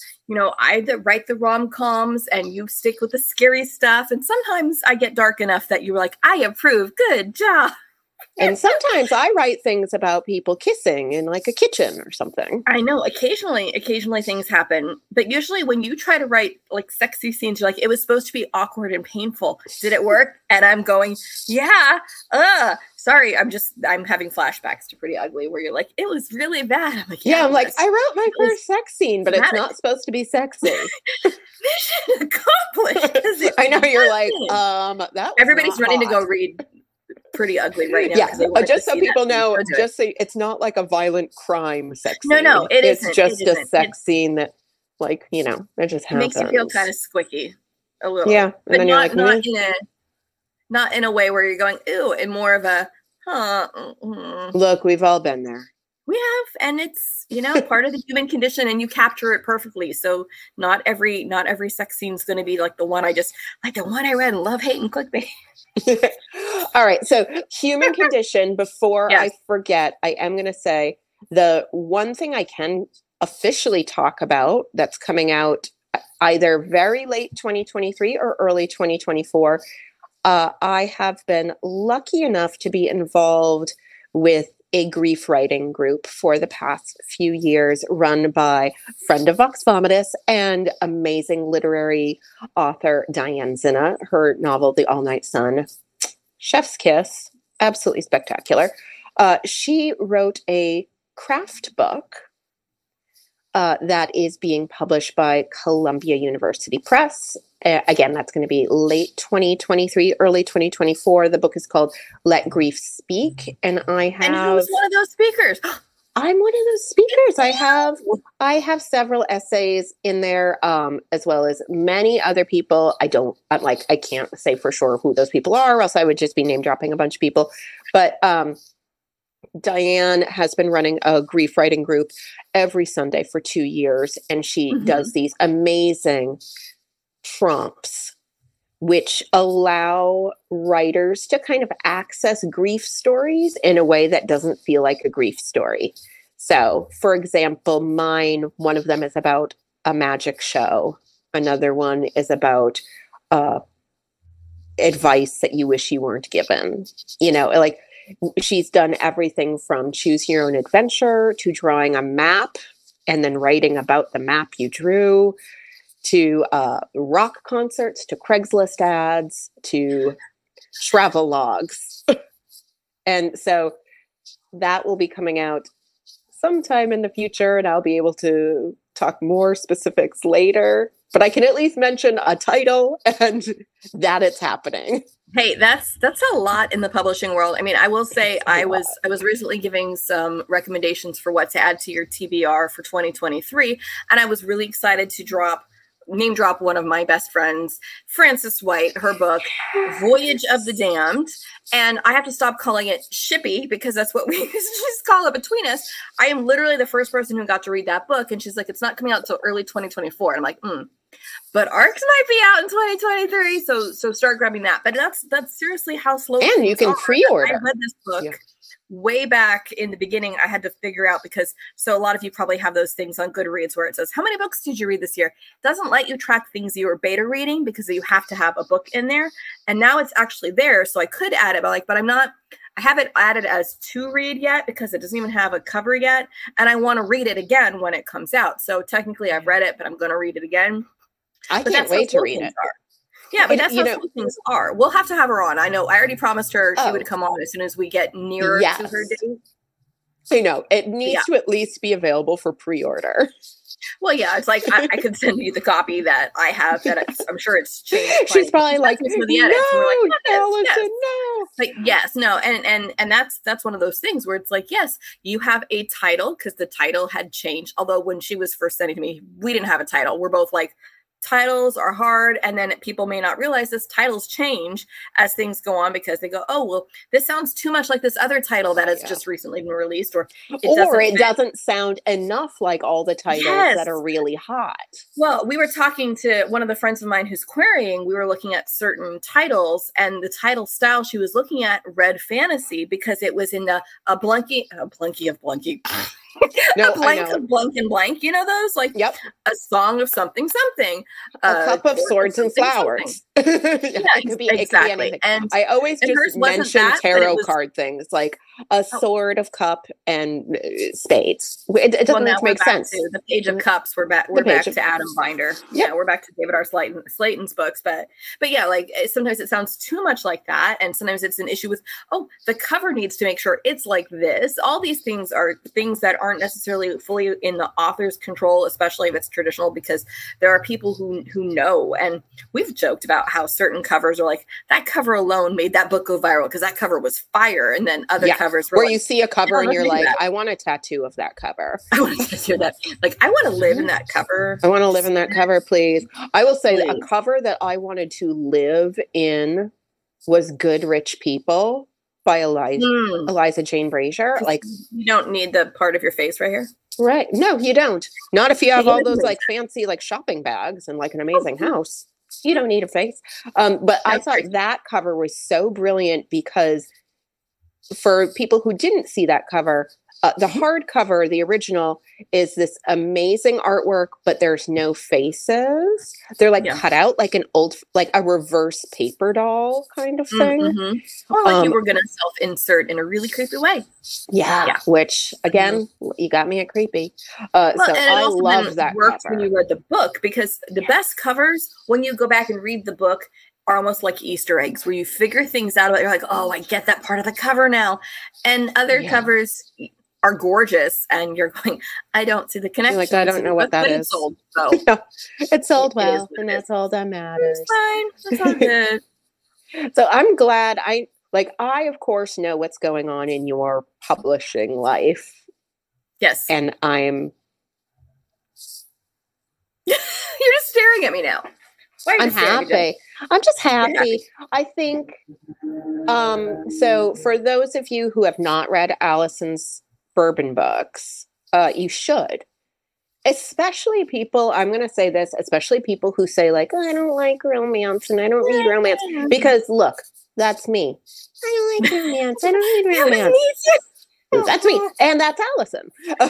I write the rom-coms and you stick with the scary stuff. And sometimes I get dark enough that you're like, I approve. Good job. And sometimes I write things about people kissing in like a kitchen or something. I know. Occasionally things happen. But usually when you try to write like sexy scenes, you're like, it was supposed to be awkward and painful. Did it work? And I'm going, yeah. Sorry. I'm having flashbacks to Pretty Ugly where you're like, it was really bad. I'm like, yeah, I'm like, I wrote my first sex scene, but it's not supposed to be sexy. Mission accomplished. I know. You're like, that was everybody's running to go read Pretty Ugly right now. Yeah, just so people know, just so it's not like a violent crime sex scene. No, it isn't. It's just a sex scene that Like, it just It happens. makes you feel kind of squicky a little. Yeah. But then not, you're like, not in a way where you're going, ew, and more of a, Look, we've all been there. We have, and it's, part of the human condition, and you capture it perfectly. So not every sex scene is going to be like the one I read in Love, Hate, and Clickbait. All right. So human condition, before I forget, I am going to say the one thing I can officially talk about that's coming out either very late 2023 or early 2024. I have been lucky enough to be involved with a grief writing group for the past few years, run by friend of Vox Vomitus and amazing literary author Diane Zinna. Her novel, The All Night Sun, chef's kiss, absolutely spectacular. She wrote a craft book that is being published by Columbia University Press. Again, that's going to be late 2023, early 2024. The book is called Let Grief Speak. And And who's one of those speakers? I'm one of those speakers. I have several essays in there, as well as many other people. I can't say for sure who those people are, or else I would just be name dropping a bunch of people. But Diane has been running a grief writing group every Sunday for 2 years, and she does these amazing prompts which allow writers to kind of access grief stories in a way that doesn't feel like a grief story. So, for example, one of them is about a magic show. Another one is about advice that you wish you weren't given. She's done everything from choose your own adventure to drawing a map and then writing about the map you drew, to rock concerts, to Craigslist ads, to travel logs. And so that will be coming out sometime in the future, and I'll be able to talk more specifics later. But I can at least mention a title and that it's happening. Hey, that's a lot in the publishing world. I mean, I will say I was recently giving some recommendations for what to add to your TBR for 2023, and I was really excited to name drop one of my best friends, Frances White, her book, Voyage of the Damned. And I have to stop calling it Shippy because that's what we just call it between us. I am literally the first person who got to read that book. And she's like, it's not coming out until early 2024. And I'm like, but ARCs might be out in 2023. So start grabbing that. But that's seriously how slow. And you can pre-order. I read this book way back in the beginning. I had to figure out because a lot of you probably have those things on Goodreads where it says, how many books did you read this year? It doesn't let you track things you were beta reading because you have to have a book in there. And now it's actually there. So I could add it, but I'm not, I haven't added as to read yet because it doesn't even have a cover yet. And I want to read it again when it comes out. So technically I've read it, but I'm going to read it again. I can't wait to read it. Yeah, but that's how some things are. We'll have to have her on. I know. I already promised her she would come on as soon as we get nearer to her date. It needs to at least be available for pre-order. Well, yeah, it's like I could send you the copy that I have. I'm sure it's changed. She's probably like, no, Allison, no. Like, yes, no, and that's one of those things where it's like, yes, you have a title because the title had changed. Although when she was first sending to me, we didn't have a title. We're both like, titles are hard, and then people may not realize this titles change as things go on because they go, oh, well, this sounds too much like this other title that has just recently been released, or it doesn't sound enough like all the titles that are really hot. Well, we were talking to one of the friends of mine who's querying. We were looking at certain titles, and the title style she was looking at read fantasy because it was in a blunky of blunky. No, a blank of blank and blank, you know those? Like a song of something. A cup of swords and flowers. It could be anything. And I always just mention tarot card things like a sword of cup and spades. It doesn't make sense. The Page of Cups. We're back to Adam Binder. Yeah, we're back to David R. Slayton's books. But yeah, like sometimes it sounds too much like that, and sometimes it's an issue with the cover needs to make sure it's like this. All these things are things that aren't necessarily fully in the author's control, especially if it's traditional, because there are people who know. And we've joked about how certain covers are like, that cover alone made that book go viral because that cover was fire. And then other covers were where like, you see a cover and you're like, that. I want a tattoo of that cover. I want to tattoo that. Like, I want to live in that cover. I want to live in that cover, please. I will say that a cover that I wanted to live in was Good Rich People by Eliza Jane Brazier. Like, you don't need the part of your face right here. Right. No, you don't. Not if you have all those like fancy like shopping bags and like an amazing house. You don't need a face. But I thought that cover was so brilliant because for people who didn't see that cover, the hardcover, the original, is this amazing artwork, but there's no faces. They're like cut out like like a reverse paper doll kind of thing. Mm-hmm. Or like you were going to self-insert in a really creepy way. Yeah. Which, again, you got me at creepy. So I love that cover. When you read the book, because the best covers, when you go back and read the book, are almost like Easter eggs, where you figure things out about it. You're like, oh, I get that part of the cover now. And other covers are gorgeous, and you're going, I don't see the connection. Like, I don't know what that is. It's sold, so. It's sold well, and that's all that matters. It's fine. It's all good. So I'm glad I of course know what's going on in your publishing life. Yes. And I'm you're just staring at me now. Why are you happy. I'm just happy. I think so for those of you who have not read Allison's Bourbon books, you should. Especially people, I'm going to say this, especially people who say like, oh, I don't like romance and I don't read romance. Because look, that's me. I don't like romance. I don't read romance. That's me. And that's Allison.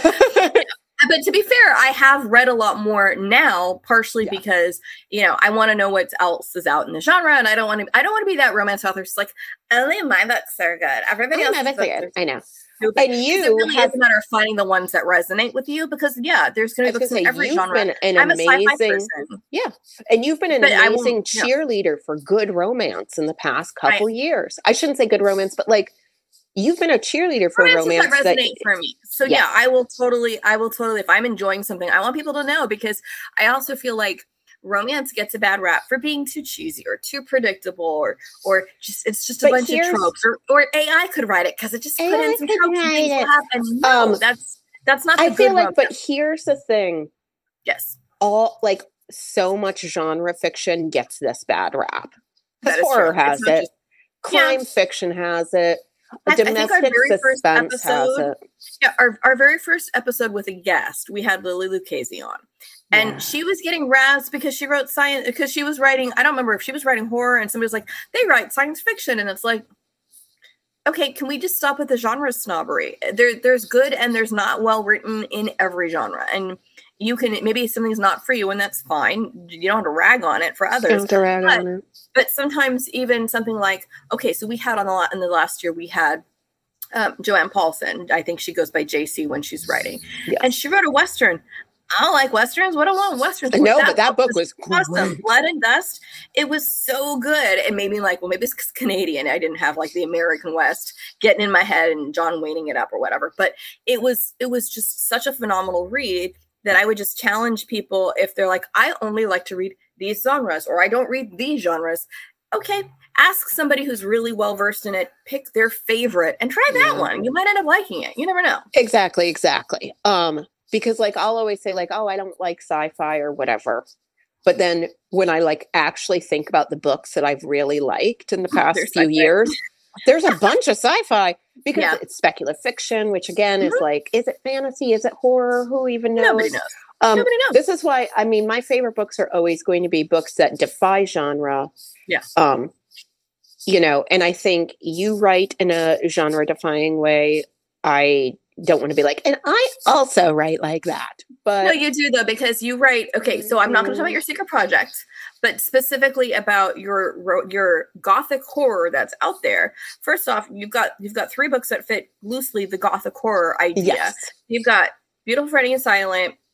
But to be fair, I have read a lot more now, partially because, I want to know what else is out in the genre, and I don't want to be that romance author who's like, only my books are good. Everybody else is good. I know. And you it really is a matter of finding the ones that resonate with you, because there's going to be books in every genre. I'm a sci-fi person. Yeah, and you've been an amazing cheerleader for good romance in the past couple years. I shouldn't say good romance, but like, you've been a cheerleader for romance that resonate for me. So I will totally, if I'm enjoying something, I want people to know, because I also feel like romance gets a bad rap for being too cheesy or too predictable or just, it's just a bunch of tropes, or AI could write it because it just put in some tropes and things will happen. No, that's not the I feel like, but here's the thing. Yes. All like so much genre fiction gets this bad rap. Horror has it. Crime fiction has it. Domestic suspense has it. Yeah, our very first episode with a guest, we had Lily Lucchese on. And she was getting razzed because she wrote science, because she was writing, I don't remember if she was writing horror, and somebody was like, they write science fiction. And it's like, okay, can we just stop with the genre snobbery? There's good and there's not well written in every genre. And you can, maybe something's not for you, and that's fine. You don't have to rag on it for others. But sometimes even something like, okay, so we had in the last year, we had Joanne Paulson. I think she goes by JC when she's writing. Yes. And she wrote a Western. I don't like Westerns. What do I want Westerns? No, but that book was awesome. Blood and Dust. It was so good. It made me like, well, maybe it's Canadian. I didn't have like the American West getting in my head and John Wayning it up or whatever. But it was just such a phenomenal read that I would just challenge people if they're like, I only like to read these genres, or I don't read these genres. Okay, ask somebody who's really well versed in it, pick their favorite and try that one. You might end up liking it. You never know. Exactly. Because like, I'll always say like, oh, I don't like sci-fi or whatever. But then when I like actually think about the books that I've really liked in the past few years, there's a bunch of sci-fi, because it's speculative fiction, which again is like, is it fantasy? Is it horror? Who even knows? Nobody knows. Nobody knows. This is why, I mean, my favorite books are always going to be books that defy genre. Yeah. And I think you write in a genre defying way. I don't want to be like, and I also write like that. But no, you do though, because you write. Okay, so I'm not going to talk about your secret project, but specifically about your gothic horror that's out there. First off, you've got 3 books that fit loosely the gothic horror idea. Yes. You've got Beautiful Frighting and Silent,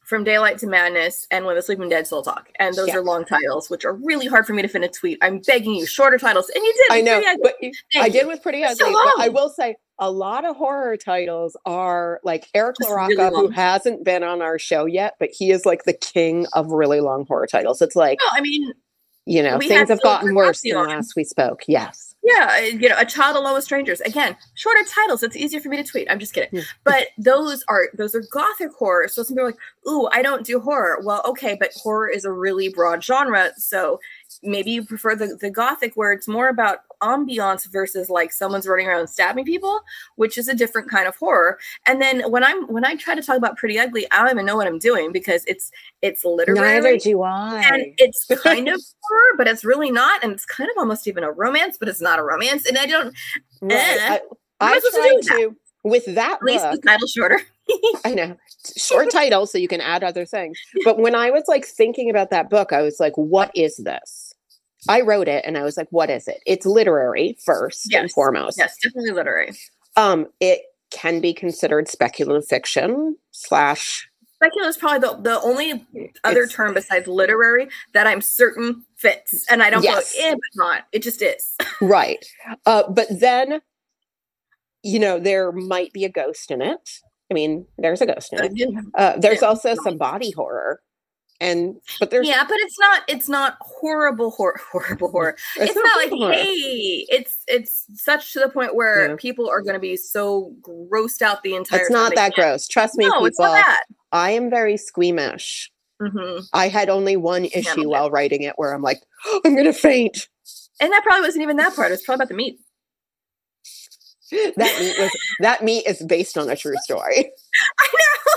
From Daylight to Madness, and When the Sleeping Dead Still Talk. And those are long titles, which are really hard for me to fit in a tweet. I'm begging you, shorter titles. And you did. I know, but I did with Pretty Ugly. So but I will say a lot of horror titles are like Eric LaRocca, really who hasn't been on our show yet, but he is like the king of really long horror titles. It's like, no, I mean, things have gotten worse than last we spoke. Yes. Yeah, A Child Alone with Strangers. Again, shorter titles. It's easier for me to tweet. I'm just kidding. But those are gothic horror. So some people are like, ooh, I don't do horror. Well, okay, but horror is a really broad genre. So maybe you prefer the gothic where it's more about ambiance versus like someone's running around stabbing people, which is a different kind of horror. And then when I try to talk about Pretty Ugly, I don't even know what I'm doing because it's literary. Neither do I. And it's kind of horror, but it's really not. And it's kind of almost even a romance, but it's not a romance. And I don't. Right. I try to with that at least the title's shorter. I know, short title, so you can add other things. But when I was like thinking about that book, I was like, "What is this?" I wrote it, and I was like, "What is it?" It's literary first and foremost. Yes, definitely literary. It can be considered speculative fiction / Speculative is probably the only other term besides literary that I'm certain fits, and I don't go, but not. It just is. Right. But then, there might be a ghost in it. I mean, there's a ghost in it. There's also some body horror. But it's not horrible horror. It's not like horror. Hey, it's such to the point where people are going to be so grossed out the entire time. It's not that gross. Trust me, people. It's not that. I am very squeamish. Mm-hmm. I had only one issue while writing it where I'm like, I'm going to faint. And that probably wasn't even that part. It was probably about the meat. That meat is based on a true story. I know.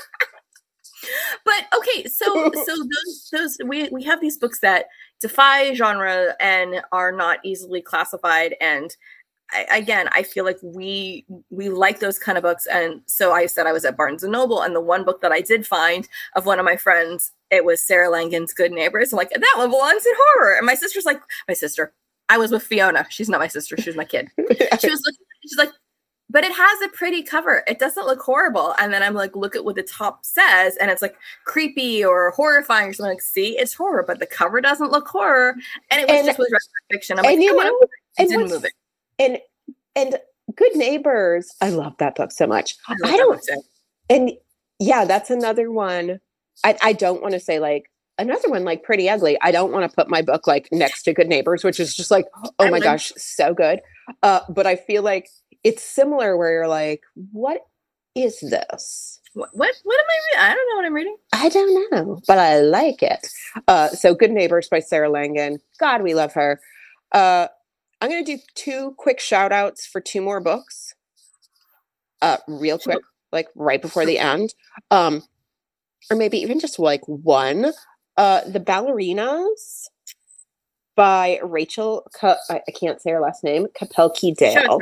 But okay, so those we have these books that defy genre and are not easily classified, and I feel like we like those kind of books. And so I said I was at Barnes and Noble, and the one book that I did find of one of my friends, it was Sarah Langen's Good Neighbors. I'm like, that one belongs in horror. And my sister's like, I was with Fiona. She's not my sister. She's my kid. She's like, but it has a pretty cover. It doesn't look horrible. And then I'm like, look at what the top says. And it's like creepy or horrifying or something. Like, see, it's horror, but the cover doesn't look horror. And it was just with fiction. I'm like, I didn't move it. And Good Neighbors. I love that book so much. I don't. And yeah, that's another one. I don't want to say like another one like Pretty Ugly. I don't want to put my book like next to Good Neighbors, which is just like, oh my gosh, so good. But I feel like it's similar where you're like, what is this? What am I reading? I don't know what I'm reading. I don't know, but I like it. So Good Neighbors by Sarah Langen. God, we love her. I'm going to do 2 quick shout outs for 2 more books. Real quick, like right before the end. Or maybe even just like one. The Ballerinas by Rachel, I can't say her last name, Kapelke Dale.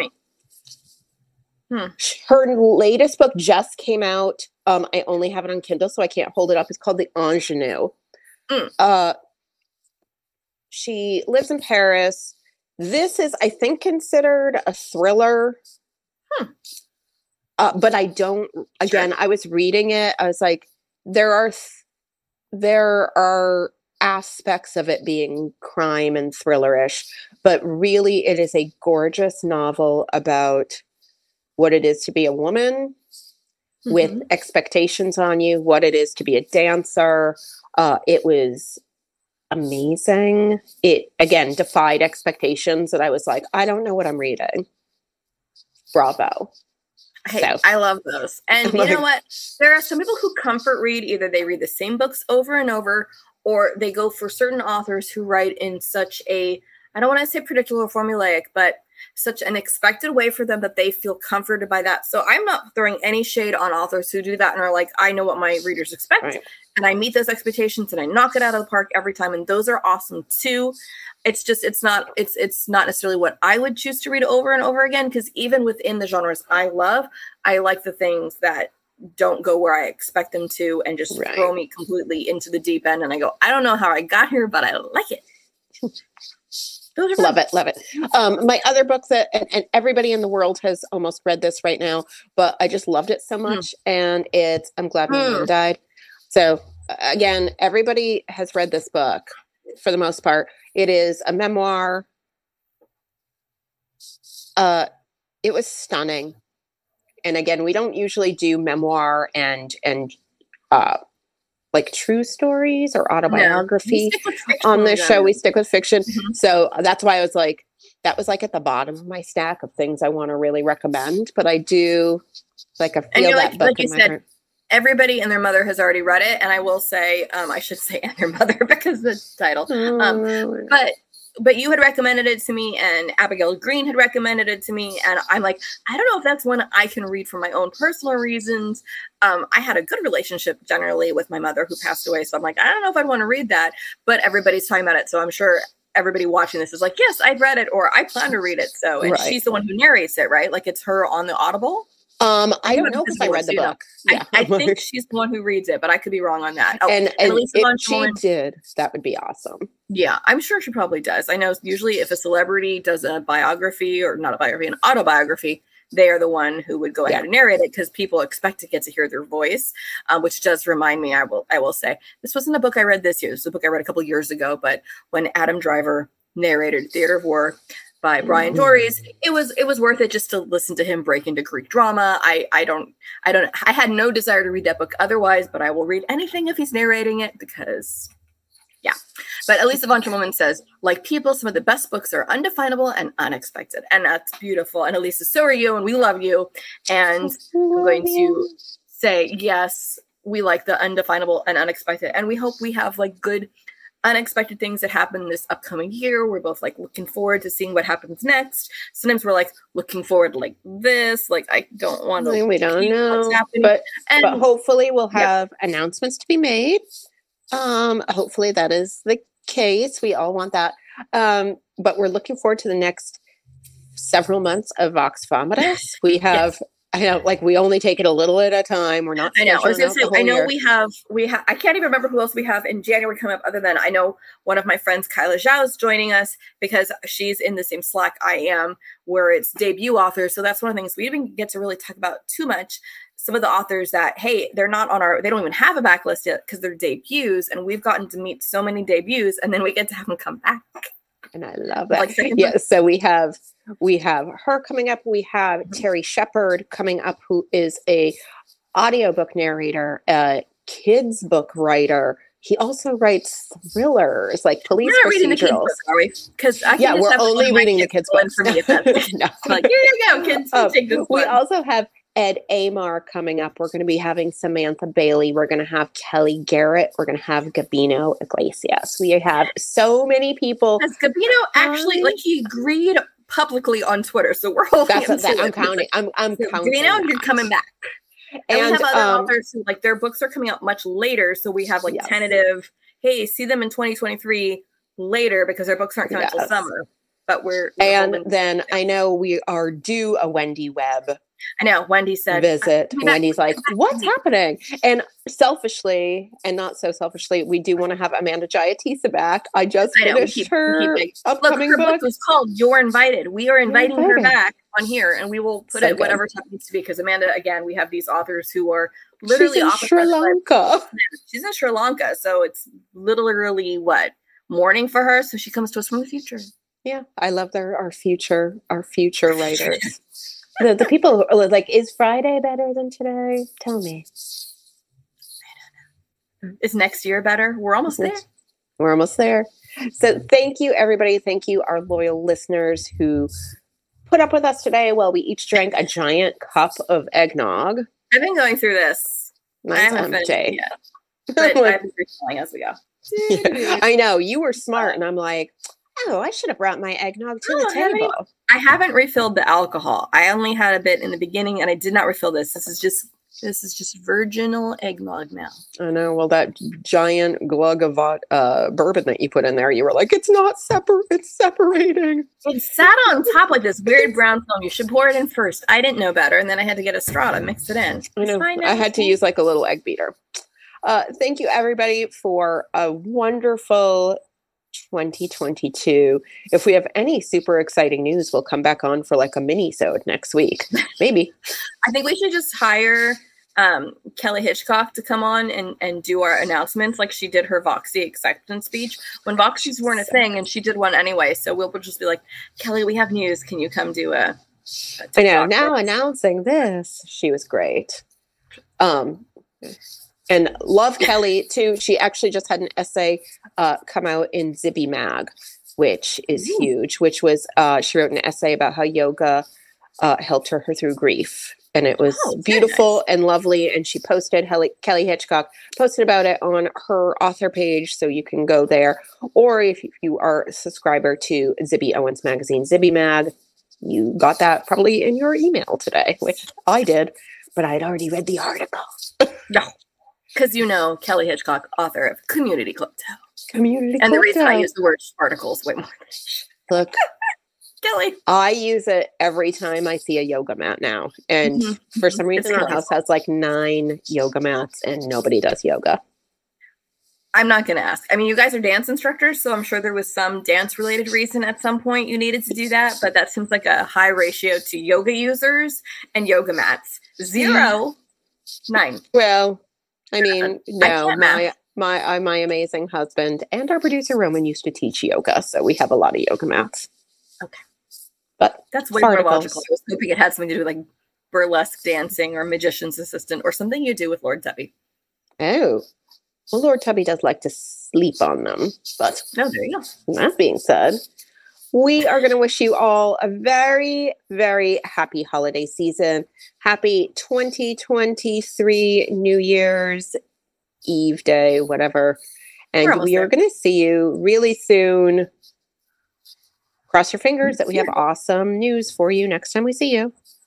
Her latest book just came out. I only have it on Kindle, so I can't hold it up. It's called The Ingenue. She lives in Paris. This is, I think, considered a thriller. But I don't, again, I was reading it. I was like, there are aspects of it being crime and thrillerish, but really it is a gorgeous novel about what it is to be a woman with expectations on you, what it is to be a dancer. It was amazing. It, again, defied expectations, and I was like, I don't know what I'm reading. Bravo. Hey, I love those. And you know what? There are some people who comfort read. Either they read the same books over and over, or they go for certain authors who write in such a, I don't want to say predictable or formulaic, but such an expected way for them that they feel comforted by that. So I'm not throwing any shade on authors who do that and are like, I know what my readers expect. Right. And I meet those expectations and I knock it out of the park every time. And those are awesome too. It's just, it's not necessarily what I would choose to read over and over again. Because even within the genres I love, I like the things that don't go where I expect them to and just throw me completely into the deep end. And I go, I don't know how I got here, but I like it. Love it. My other book that, and everybody in the world has almost read this right now, but I just loved it so much. And it's I'm Glad My Mom Died. So again, everybody has read this book for the most part. It is a memoir. It was stunning. And again, we don't usually do memoir and like true stories or autobiography on this show. We stick with fiction. Mm-hmm. So that's why I was like, that was like at the bottom of my stack of things I want to really recommend. But I do like, I feel that book in my heart. Everybody and their mother has already read it. And I will say, I should say and their mother because the title. But you had recommended it to me, and Abigail Green had recommended it to me. And I'm like, I don't know if that's one I can read for my own personal reasons. I had a good relationship generally with my mother who passed away. So I'm like, I don't know if I'd want to read that, but everybody's talking about it. So I'm sure everybody watching this is like, yes, I've read it, or I plan to read it. So, and she's the one who narrates it, right? Like it's her on the Audible. I don't know if I read the book. Yeah. I think she's the one who reads it, but I could be wrong on that. And if she did, that would be awesome. Yeah, I'm sure she probably does. I know usually if a celebrity does a biography, or not a biography, an autobiography, they are the one who would go ahead and narrate it because people expect to get to hear their voice, which does remind me, I will say, this wasn't a book I read this year. This was a book I read a couple years ago, but when Adam Driver narrated Theater of War by Brian Dories, it was worth it just to listen to him break into Greek drama. I had no desire to read that book otherwise, but I will read anything if he's narrating it because, yeah. But Elisa von Tremmelmann says, like people, some of the best books are undefinable and unexpected. And that's beautiful. And Elisa, so are you, and we love you. And I'm going to say, yes, we like the undefinable and unexpected. And we hope we have like good unexpected things that happen this upcoming year. We're both like looking forward to seeing what happens next. Sometimes we're like looking forward like this. Like I don't want to. We don't know what's happening. But hopefully we'll have announcements to be made. Hopefully that is the case. We all want that. But we're looking forward to the next several months of Vox Vomitus. We have. I know, like we only take it a little at a time. We're not. I know. I was going to say. I know we have. I can't even remember who else we have in January coming up. Other than I know one of my friends, Kyla Zhao, is joining us because she's in the same Slack I am, where it's debut authors. So that's one of the things we didn't get to really talk about too much. Some of the authors that they're not on our. They don't even have a backlist yet because they're debuts, and we've gotten to meet so many debuts, and then we get to have them come back. And I love that. So we have her coming up. We have Terry Shepard coming up, who is a audiobook narrator, a kids book writer. He also writes thrillers like police procedurals. Reading the kids book, are we? Because we're only reading the kids books. For me, no. Like here you go, kids. Take this we also have Ed Amar coming up. We're going to be having Samantha Bailey. We're going to have Kelly Garrett. We're going to have Gabino Iglesias. We have so many people. Has Gabino actually, like he agreed publicly on Twitter, so we're holding I'm counting. I'm counting. Gabino, you're coming back. And we have other authors who, like, their books are coming out much later, so we have, like, tentative, hey, see them in 2023 later because their books aren't coming until summer. But we're then I know we are due a Wendy Webb. I know. Wendy said visit. Wendy's like, what's happening? And selfishly, and not so selfishly, we do want to have Amanda Giatisa back. I just finished her upcoming book. Her book was called You're Invited. We are inviting her back on here, and we will put it whatever time it needs to be. Because Amanda, again, we have these authors who are literally off Sri Lanka. She's in Sri Lanka, so it's literally morning for her. So she comes to us from the future. Yeah, I love our future writers. The people are like, is Friday better than today? Tell me. I don't know. Is next year better? We're almost there. We're almost there. So thank you, everybody. Thank you, our loyal listeners who put up with us today while we each drank a giant cup of eggnog. I've been going through this. I haven't finished it yet. But I've been refilling as we go. Yeah, I know. You were smart. And I'm like, oh, I should have brought my eggnog to the table. I haven't refilled the alcohol. I only had a bit in the beginning, and I did not refill this. This is just virginal eggnog now. I know. Well, that giant glug of bourbon that you put in there, you were like, it's not separate. It's separating. It sat on top like this weird brown film. You should pour it in first. I didn't know better, and then I had to get a straw to mix it in. I know. I had to use like a little egg beater. Thank you, everybody, for a wonderful 2022. If we have any super exciting news, we'll come back on for like a mini-sode next week. Maybe. I think we should just hire Kelly Hitchcock to come on and do our announcements like she did her Voxy acceptance speech when Voxies weren't a thing, and she did one anyway. So we'll just be like, Kelly, we have news. Can you come do a I know. Now announcing this, she was great. And love Kelly too. She actually just had an essay come out in Zibby Mag, which is huge. Which was she wrote an essay about how yoga helped her through grief, and it was beautiful and lovely. And she posted Kelly Hitchcock posted about it on her author page, so you can go there. Or if you are a subscriber to Zibby Owens magazine, Zibby Mag, you got that probably in your email today, which I did, but I'd already read the article. No. Because Kelly Hitchcock, author of Community Club Tale. And the reason I use the word articles way more than look, Kelly. I use it every time I see a yoga mat now. And for some reason, our house has like 9 yoga mats and nobody does yoga. I'm not going to ask. I mean, you guys are dance instructors, so I'm sure there was some dance-related reason at some point you needed to do that. But that seems like a high ratio to yoga users and yoga mats. 0, 9. Well, I mean, no, my amazing husband and our producer Roman used to teach yoga, so we have a lot of yoga mats. Okay, but that's way more logical. I was hoping it had something to do with like burlesque dancing or magician's assistant or something you do with Lord Tubby. Oh, well, Lord Tubby does like to sleep on them, but there you go. That being said, we are going to wish you all a very, very happy holiday season. Happy 2023 New Year's Eve day, whatever. And we are going to see you really soon. Cross your fingers that we have awesome news for you next time we see you.